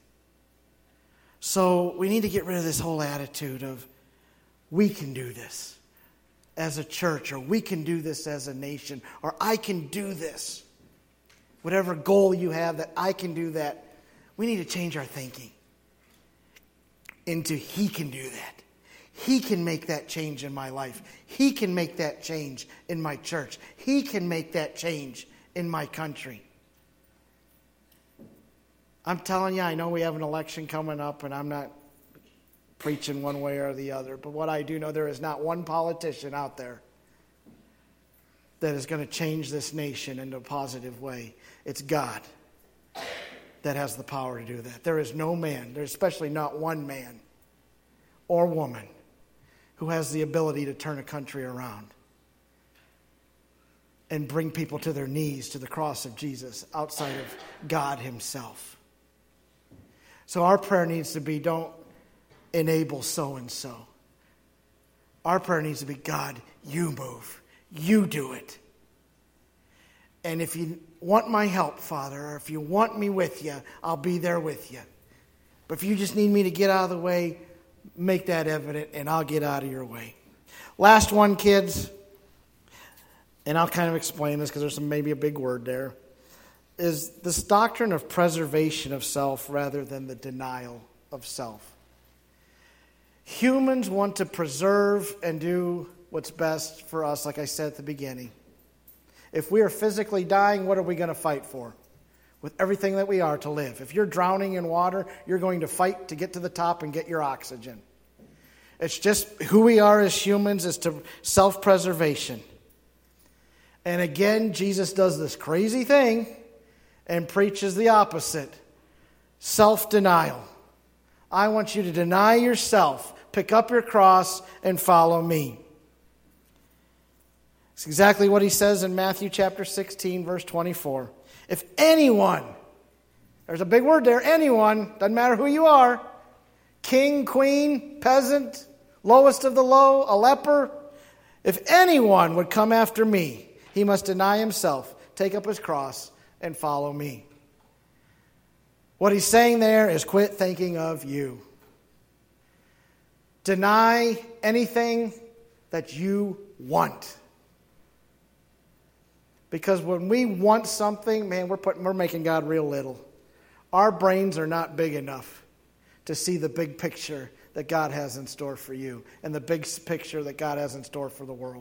So we need to get rid of this whole attitude of, we can do this as a church, or we can do this as a nation, or I can do this. Whatever goal you have, that I can do that. We need to change our thinking into He can do that. He can make that change in my life. He can make that change in my church. He can make that change in my country. I'm telling you, I know we have an election coming up, and I'm not preaching one way or the other. But what I do know, there is not one politician out there that is going to change this nation in a positive way. It's God that has the power to do that. There is no man, there's especially not one man or woman who has the ability to turn a country around and bring people to their knees to the cross of Jesus outside of God Himself. So our prayer needs to be, don't enable so-and-so. Our prayer needs to be, God, you move. You do it. And if you want my help, Father, or if you want me with you, I'll be there with you. But if you just need me to get out of the way, make that evident, and I'll get out of your way. Last one, kids, and I'll kind of explain this because there's some, maybe a big word there, is this doctrine of preservation of self rather than the denial of self. Humans want to preserve and do what's best for us, like I said at the beginning. If we are physically dying, what are we going to fight for? With everything that we are to live. If you're drowning in water, you're going to fight to get to the top and get your oxygen. It's just who we are as humans is to self-preservation. And again, Jesus does this crazy thing and preaches the opposite. Self-denial. I want you to deny yourself, pick up your cross, and follow me. It's exactly what he says in Matthew chapter sixteen, verse twenty-four. If anyone, there's a big word there, anyone, doesn't matter who you are, king, queen, peasant, lowest of the low, a leper, if anyone would come after me, he must deny himself, take up his cross, and follow me. What he's saying there is quit thinking of you. Deny anything that you want. Because when we want something, man, we're putting, we're making God real little. Our brains are not big enough to see the big picture that God has in store for you and the big picture that God has in store for the world.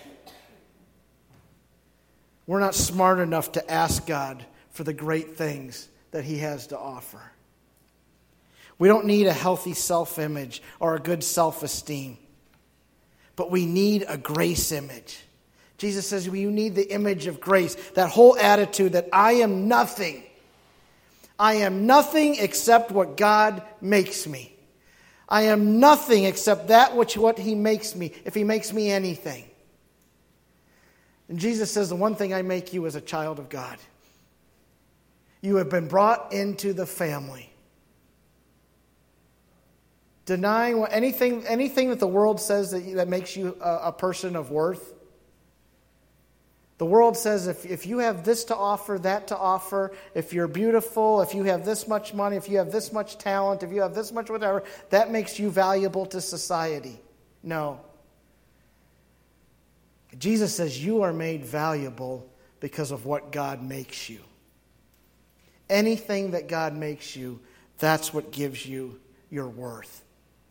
We're not smart enough to ask God for the great things that He has to offer. We don't need a healthy self-image or a good self-esteem. but we need a grace image. Jesus says you need the image of grace, that whole attitude that I am nothing. I am nothing except what God makes me. I am nothing except that which what He makes me, if He makes me anything. And Jesus says, the one thing I make you is a child of God. You have been brought into the family. Denying what, anything, anything that the world says that, that makes you a, a person of worth. The world says if, if you have this to offer, that to offer, if you're beautiful, if you have this much money, if you have this much talent, if you have this much whatever, that makes you valuable to society. No. Jesus says you are made valuable because of what God makes you. Anything that God makes you, that's what gives you your worth.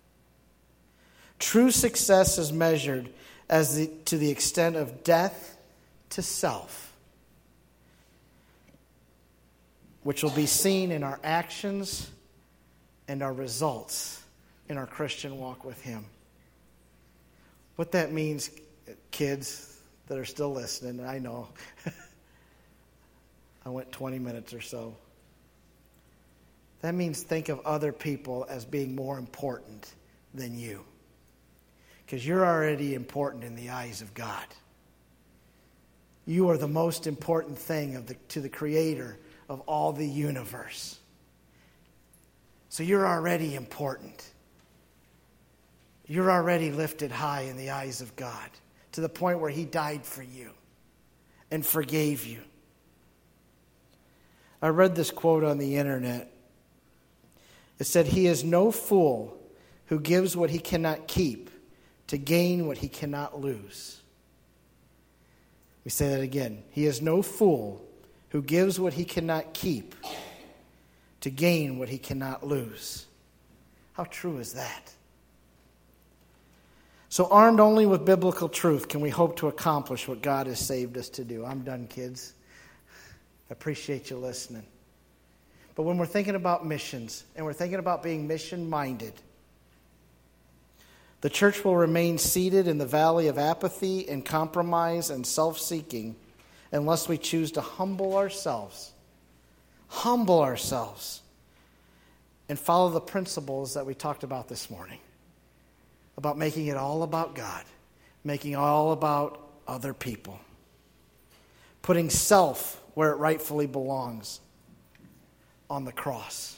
True success is measured as the, to the extent of death to self, which will be seen in our actions and our results in our Christian walk with Him. What that means, kids that are still listening, I know I went twenty minutes or so. That means think of other people as being more important than you. Because you're already important in the eyes of God. You are the most important thing of the, to the Creator of all the universe. So you're already important. You're already lifted high in the eyes of God, to the point where He died for you and forgave you. I read this quote on the internet. It said, "He is no fool who gives what he cannot keep to gain what he cannot lose." We say that again. He is no fool who gives what he cannot keep to gain what he cannot lose. How true is that? So armed only with biblical truth can we hope to accomplish what God has saved us to do. I'm done, kids. I appreciate you listening. But when we're thinking about missions and we're thinking about being mission-minded, the church will remain seated in the valley of apathy and compromise and self-seeking unless we choose to humble ourselves, humble ourselves, and follow the principles that we talked about this morning, about making it all about God, making it all about other people, putting self where it rightfully belongs, on the cross.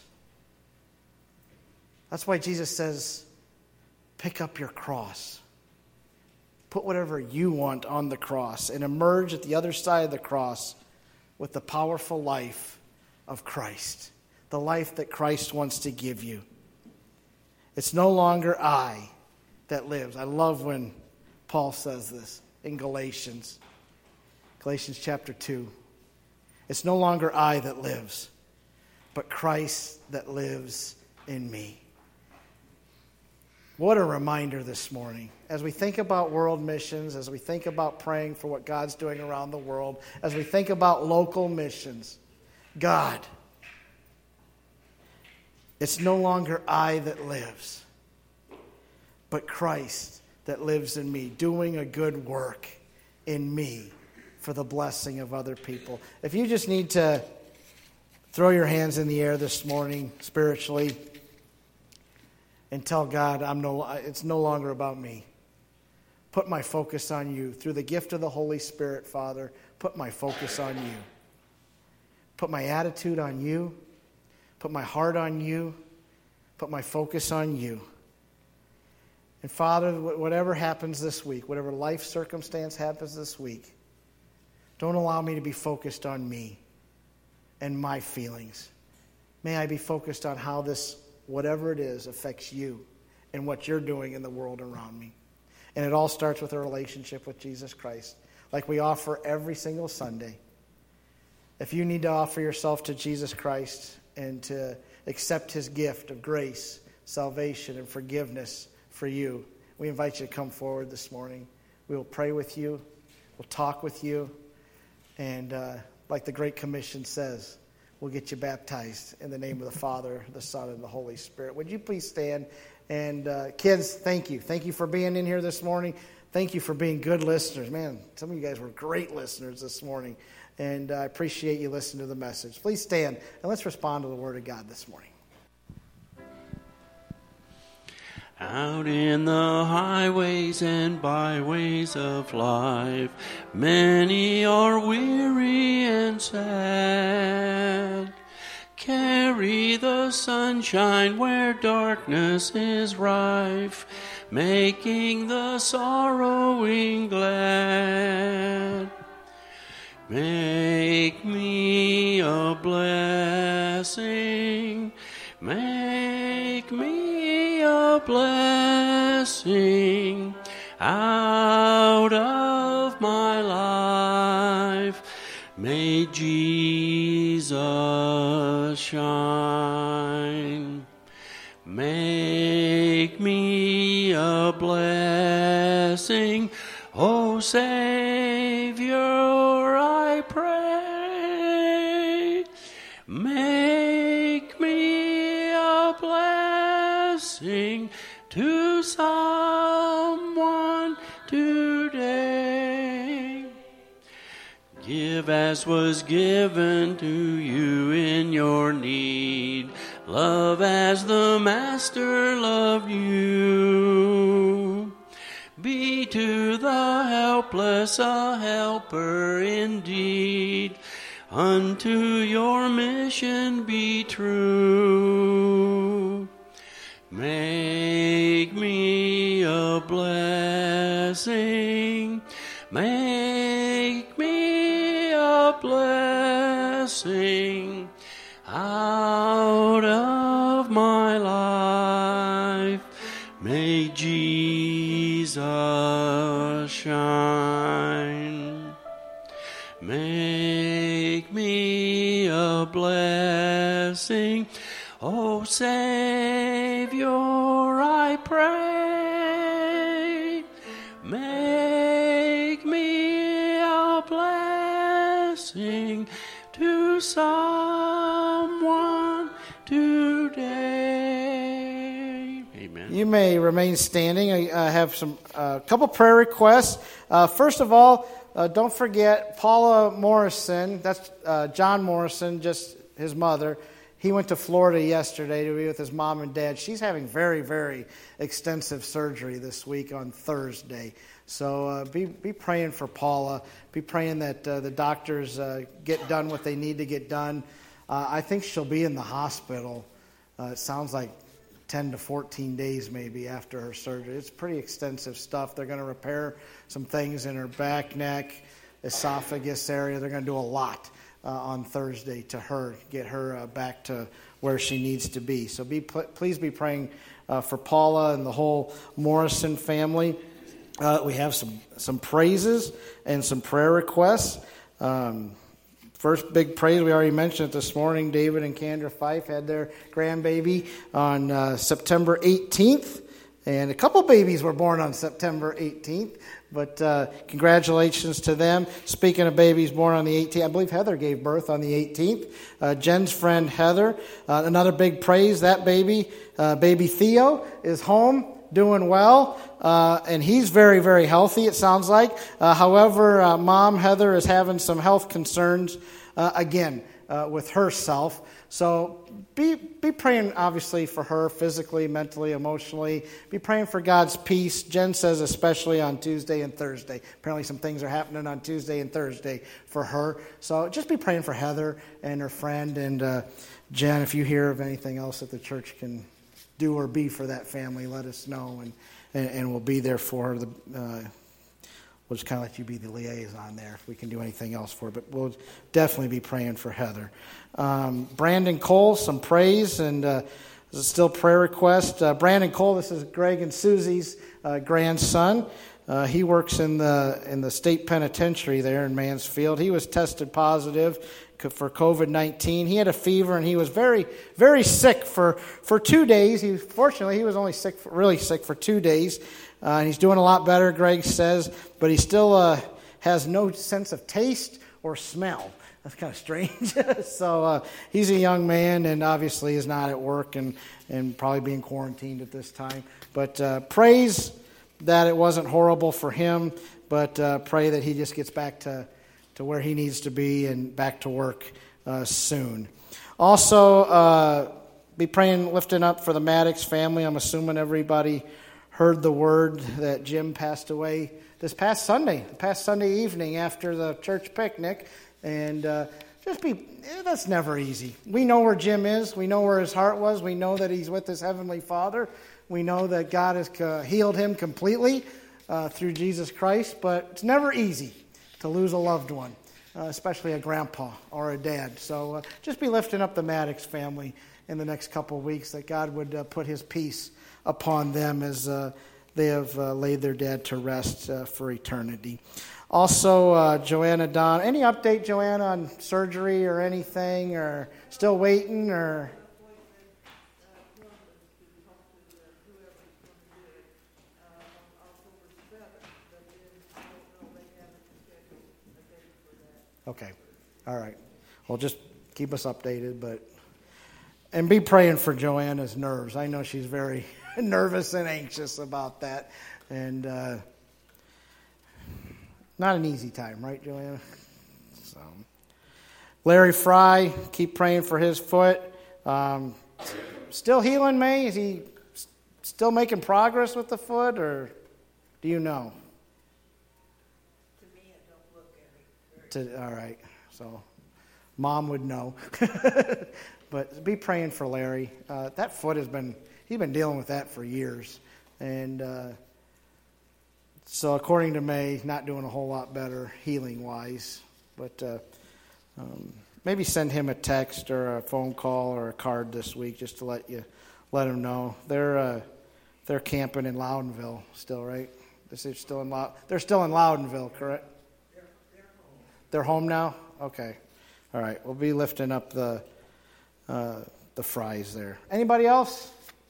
That's why Jesus says, pick up your cross. Put whatever you want on the cross and emerge at the other side of the cross with the powerful life of Christ, the life that Christ wants to give you. It's no longer I that lives. I love when Paul says this in Galatians. Galatians chapter two. It's no longer I that lives, but Christ that lives in me. What a reminder this morning. As we think about world missions, as we think about praying for what God's doing around the world, as we think about local missions, God, it's no longer I that lives, but Christ that lives in me, doing a good work in me for the blessing of other people. If you just need to throw your hands in the air this morning spiritually and tell God, I'm no, it's no longer about me. Put my focus on you. Through the gift of the Holy Spirit, Father, put my focus on you. Put my attitude on you. Put my heart on you. Put my focus on you. And Father, whatever happens this week, whatever life circumstance happens this week, don't allow me to be focused on me and my feelings. May I be focused on how this, whatever it is, affects you and what you're doing in the world around me. And it all starts with a relationship with Jesus Christ, like we offer every single Sunday. If you need to offer yourself to Jesus Christ and to accept His gift of grace, salvation, and forgiveness for you, we invite you to come forward this morning. We will pray with you. We'll talk with you. And uh, like the Great Commission says, we'll get you baptized in the name of the Father, the Son, and the Holy Spirit. Would you please stand? And uh, kids, thank you. Thank you for being in here this morning. thank you for being good listeners. Man, some of you guys were great listeners this morning, and I appreciate you listening to the message. Please stand, and let's respond to the Word of God this morning. Out in the highways and byways of life, many are weary and sad. Carry the sunshine where darkness is rife, making the sorrowing glad. Make me a blessing, make me a blessing out of my life. May Jesus shine. Make me a blessing, O Savior, I pray. Make me a blessing to someone today. Give as was given to you in your need. Love as the Master loved you. Be to the helpless a helper indeed. Unto your mission be true. Make me a blessing. Make me a blessing out of my life. May Jesus shine. Make me a blessing, O Savior, I pray. Make me a blessing to someone today. Amen. You may remain standing. I uh, have some a uh, couple prayer requests. Uh, first of all, uh, don't forget Paula Morrison. That's uh, John Morrison, just his mother. He went to Florida yesterday to be with his mom and dad. She's having very, very extensive surgery this week on Thursday. So uh, be be praying for Paula. Be praying that uh, the doctors uh, get done what they need to get done. Uh, I think she'll be in the hospital. Uh, it sounds like ten to fourteen days maybe after her surgery. It's pretty extensive stuff. They're going to repair some things in her back, neck, esophagus area. They're going to do a lot uh, on Thursday to her, get her uh, back to where she needs to be. So be please be praying uh, for Paula and the whole Morrison family. Uh, we have some, some praises and some prayer requests. Um, First big praise, we already mentioned it this morning. David and Kendra Fife had their grandbaby on uh, September eighteenth. And a couple babies were born on September eighteenth. But uh, congratulations to them. Speaking of babies born on the eighteenth, I believe Heather gave birth on the eighteenth. Uh, Jen's friend Heather. Uh, another big praise, that baby, uh, baby Theo, is home, doing well. Uh, and he's very, very healthy, it sounds like. Uh, however, uh, Mom Heather is having some health concerns uh, again uh, with herself. So be be praying, obviously, for her physically, mentally, emotionally. Be praying for God's peace. Jen says especially on Tuesday and Thursday. Apparently some things are happening on Tuesday and Thursday for her. So just be praying for Heather and her friend. And uh, Jen, if you hear of anything else that the church can do or be for that family, let us know, and and, and we'll be there for her. The, uh, we'll just kind of let you be the liaison there if we can do anything else for her, but we'll definitely be praying for Heather. Um, Brandon Cole, some praise, and uh, this is still prayer request. Uh, Brandon Cole, this is Greg and Susie's uh, grandson. Uh, he works in the in the state penitentiary there in Mansfield. He was tested positive for covid nineteen. He had a fever, and he was very, very sick for, for two days. He Fortunately, he was only sick, for, really sick for two days. Uh, and he's doing a lot better, Greg says, but he still uh, has no sense of taste or smell. That's kind of strange. so uh, he's a young man, and obviously is not at work, and, and probably being quarantined at this time. But uh, praise that it wasn't horrible for him, but uh, pray that he just gets back to, to where he needs to be and back to work uh, soon. Also, uh, be praying, lifting up for the Maddox family. I'm assuming everybody heard the word that Jim passed away this past Sunday, past Sunday evening after the church picnic. And uh, just be, eh, that's never easy. We know where Jim is. We know where his heart was. We know that he's with his Heavenly Father. We know that God has uh, healed him completely uh, through Jesus Christ. But it's never easy to lose a loved one, uh, especially a grandpa or a dad. So uh, just be lifting up the Maddox family in the next couple of weeks, that God would uh, put his peace upon them as uh, they have uh, laid their dad to rest uh, for eternity. Also, uh, Joanna Don, any update, Joanna, on surgery or anything, or still waiting, or? Okay, all right. Well, just keep us updated, but and be praying for Joanna's nerves. I know she's very nervous and anxious about that, and uh, not an easy time, right, Joanna? So, Larry Fry, keep praying for his foot. Um, still healing, May? Is he still making progress with the foot, or do you know? To me, it don't look any. To, all right, so Mom would know. But be praying for Larry. Uh, that foot has been, he's been dealing with that for years. And uh, so according to May, not doing a whole lot better healing-wise. But uh, um, maybe send him a text or a phone call or a card this week just to let you, let him know. They're uh, they're camping in Loudonville still, right? This is still in Loud. They're still in Loudonville, correct? They're, they're home. They're home now? Okay. All right. We'll be lifting up the uh, the Fries there. Anybody else?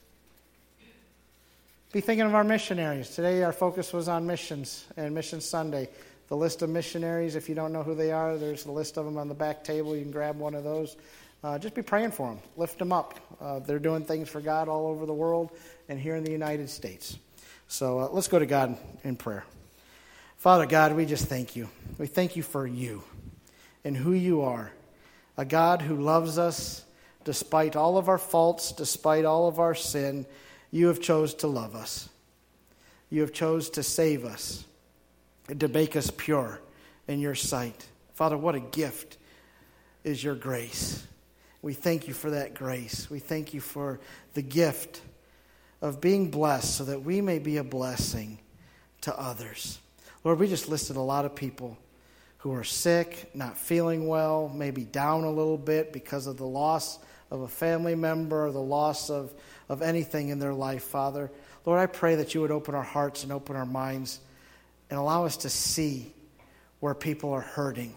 Be thinking of our missionaries. Today our focus was on missions and Mission Sunday. The list of missionaries, if you don't know who they are, there's a list of them on the back table. You can grab one of those. Uh, just be praying for them. Lift them up. Uh, they're doing things for God all over the world and here in the United States. So uh, let's go to God in prayer. Father God, we just thank you. We thank you for you and who you are. A God who loves us despite all of our faults, despite all of our sin. You have chose to love us. You have chose to save us and to make us pure in your sight. Father, what a gift is your grace. We thank you for that grace. We thank you for the gift of being blessed so that we may be a blessing to others. Lord, we just listed a lot of people who are sick, not feeling well, maybe down a little bit because of the loss of a family member or the loss of, of anything in their life, Father. Lord, I pray that you would open our hearts and open our minds and allow us to see where people are hurting,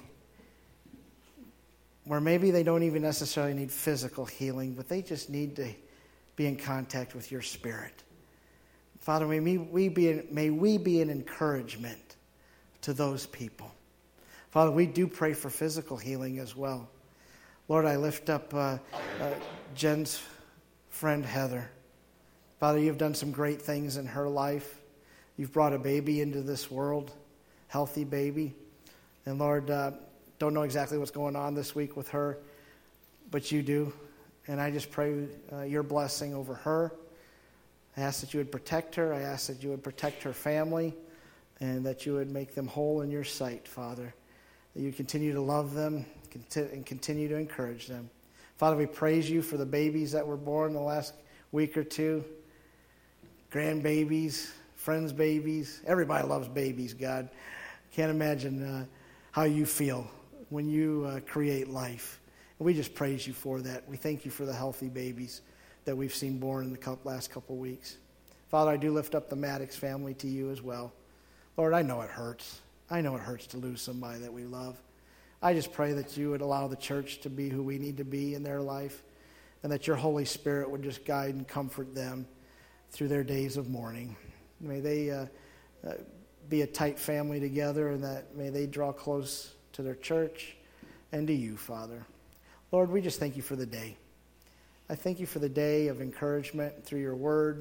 where maybe they don't even necessarily need physical healing, but they just need to be in contact with your Spirit. Father, may we be, may we be an encouragement to those people. Father, we do pray for physical healing as well. Lord, I lift up uh, uh, Jen's friend Heather. Father, you've done some great things in her life. You've brought a baby into this world, healthy baby. And Lord, uh, don't know exactly what's going on this week with her, but you do. And I just pray uh, your blessing over her. I ask that you would protect her. I ask that you would protect her family and that you would make them whole in your sight, Father. That you continue to love them and continue to encourage them. Father, we praise you for the babies that were born the last week or two. Grandbabies, friends' babies. Everybody loves babies, God. Can't imagine uh, how you feel when you uh, create life. And we just praise you for that. We thank you for the healthy babies that we've seen born in the last couple weeks. Father, I do lift up the Maddox family to you as well. Lord, I know it hurts. I know it hurts to lose somebody that we love. I just pray that you would allow the church to be who we need to be in their life, and that your Holy Spirit would just guide and comfort them through their days of mourning. May they uh, uh, be a tight family together, and that may they draw close to their church and to you, Father. Lord, we just thank you for the day. I thank you for the day of encouragement through your word.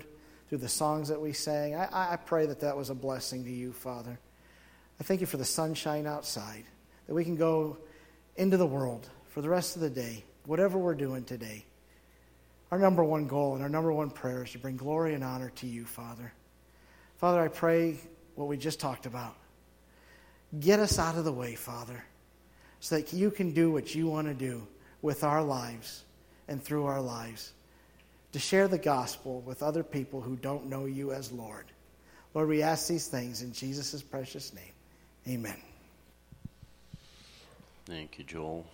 through the songs that we sang. I, I pray that that was a blessing to you, Father. I thank you for the sunshine outside, that we can go into the world for the rest of the day, whatever we're doing today. Our number one goal and our number one prayer is to bring glory and honor to you, Father. Father, I pray what we just talked about. Get us out of the way, Father, so that you can do what you want to do with our lives and through our lives, to share the gospel with other people who don't know you as Lord. Lord, we ask these things in Jesus' precious name. Amen. Thank you, Joel.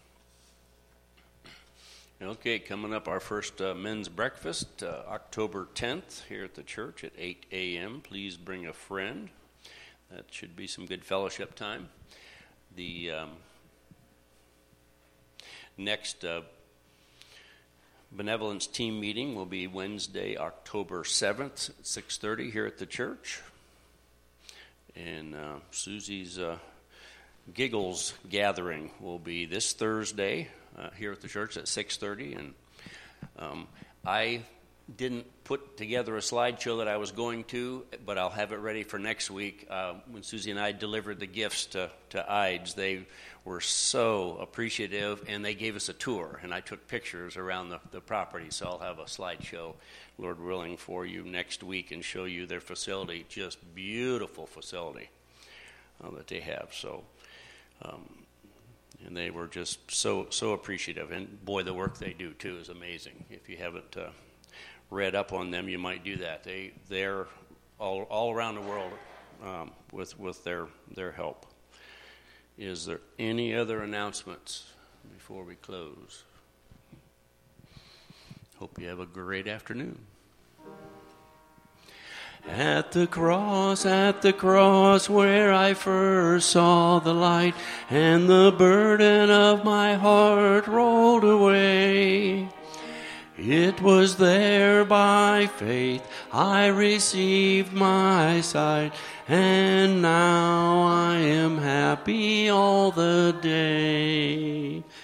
Okay, coming up, our first uh, men's breakfast, uh, October tenth, here at the church at eight a.m. Please bring a friend. That should be some good fellowship time. The um, next uh, benevolence team meeting will be Wednesday, October seventh at six thirty here at the church. And uh, Susie's uh, Giggles gathering will be this Thursday uh, here at the church at six thirty. And um, I didn't put together a slideshow that I was going to, but I'll have it ready for next week. Uh, when Susie and I delivered the gifts to, to I D S, they were so appreciative, and they gave us a tour, and I took pictures around the, the property, so I'll have a slideshow, Lord willing, for you next week and show you their facility. Just beautiful facility uh, that they have. So, um, and they were just so so appreciative, and boy, the work they do too is amazing. If you haven't uh, read up on them, you might do that. They they're all all around the world um, with with their their help. Is there any other announcements before we close? Hope you have a great afternoon. At the cross, at the cross where I first saw the light, and the burden of my heart rolled away. It was there by faith I received my sight, and now I am happy all the day.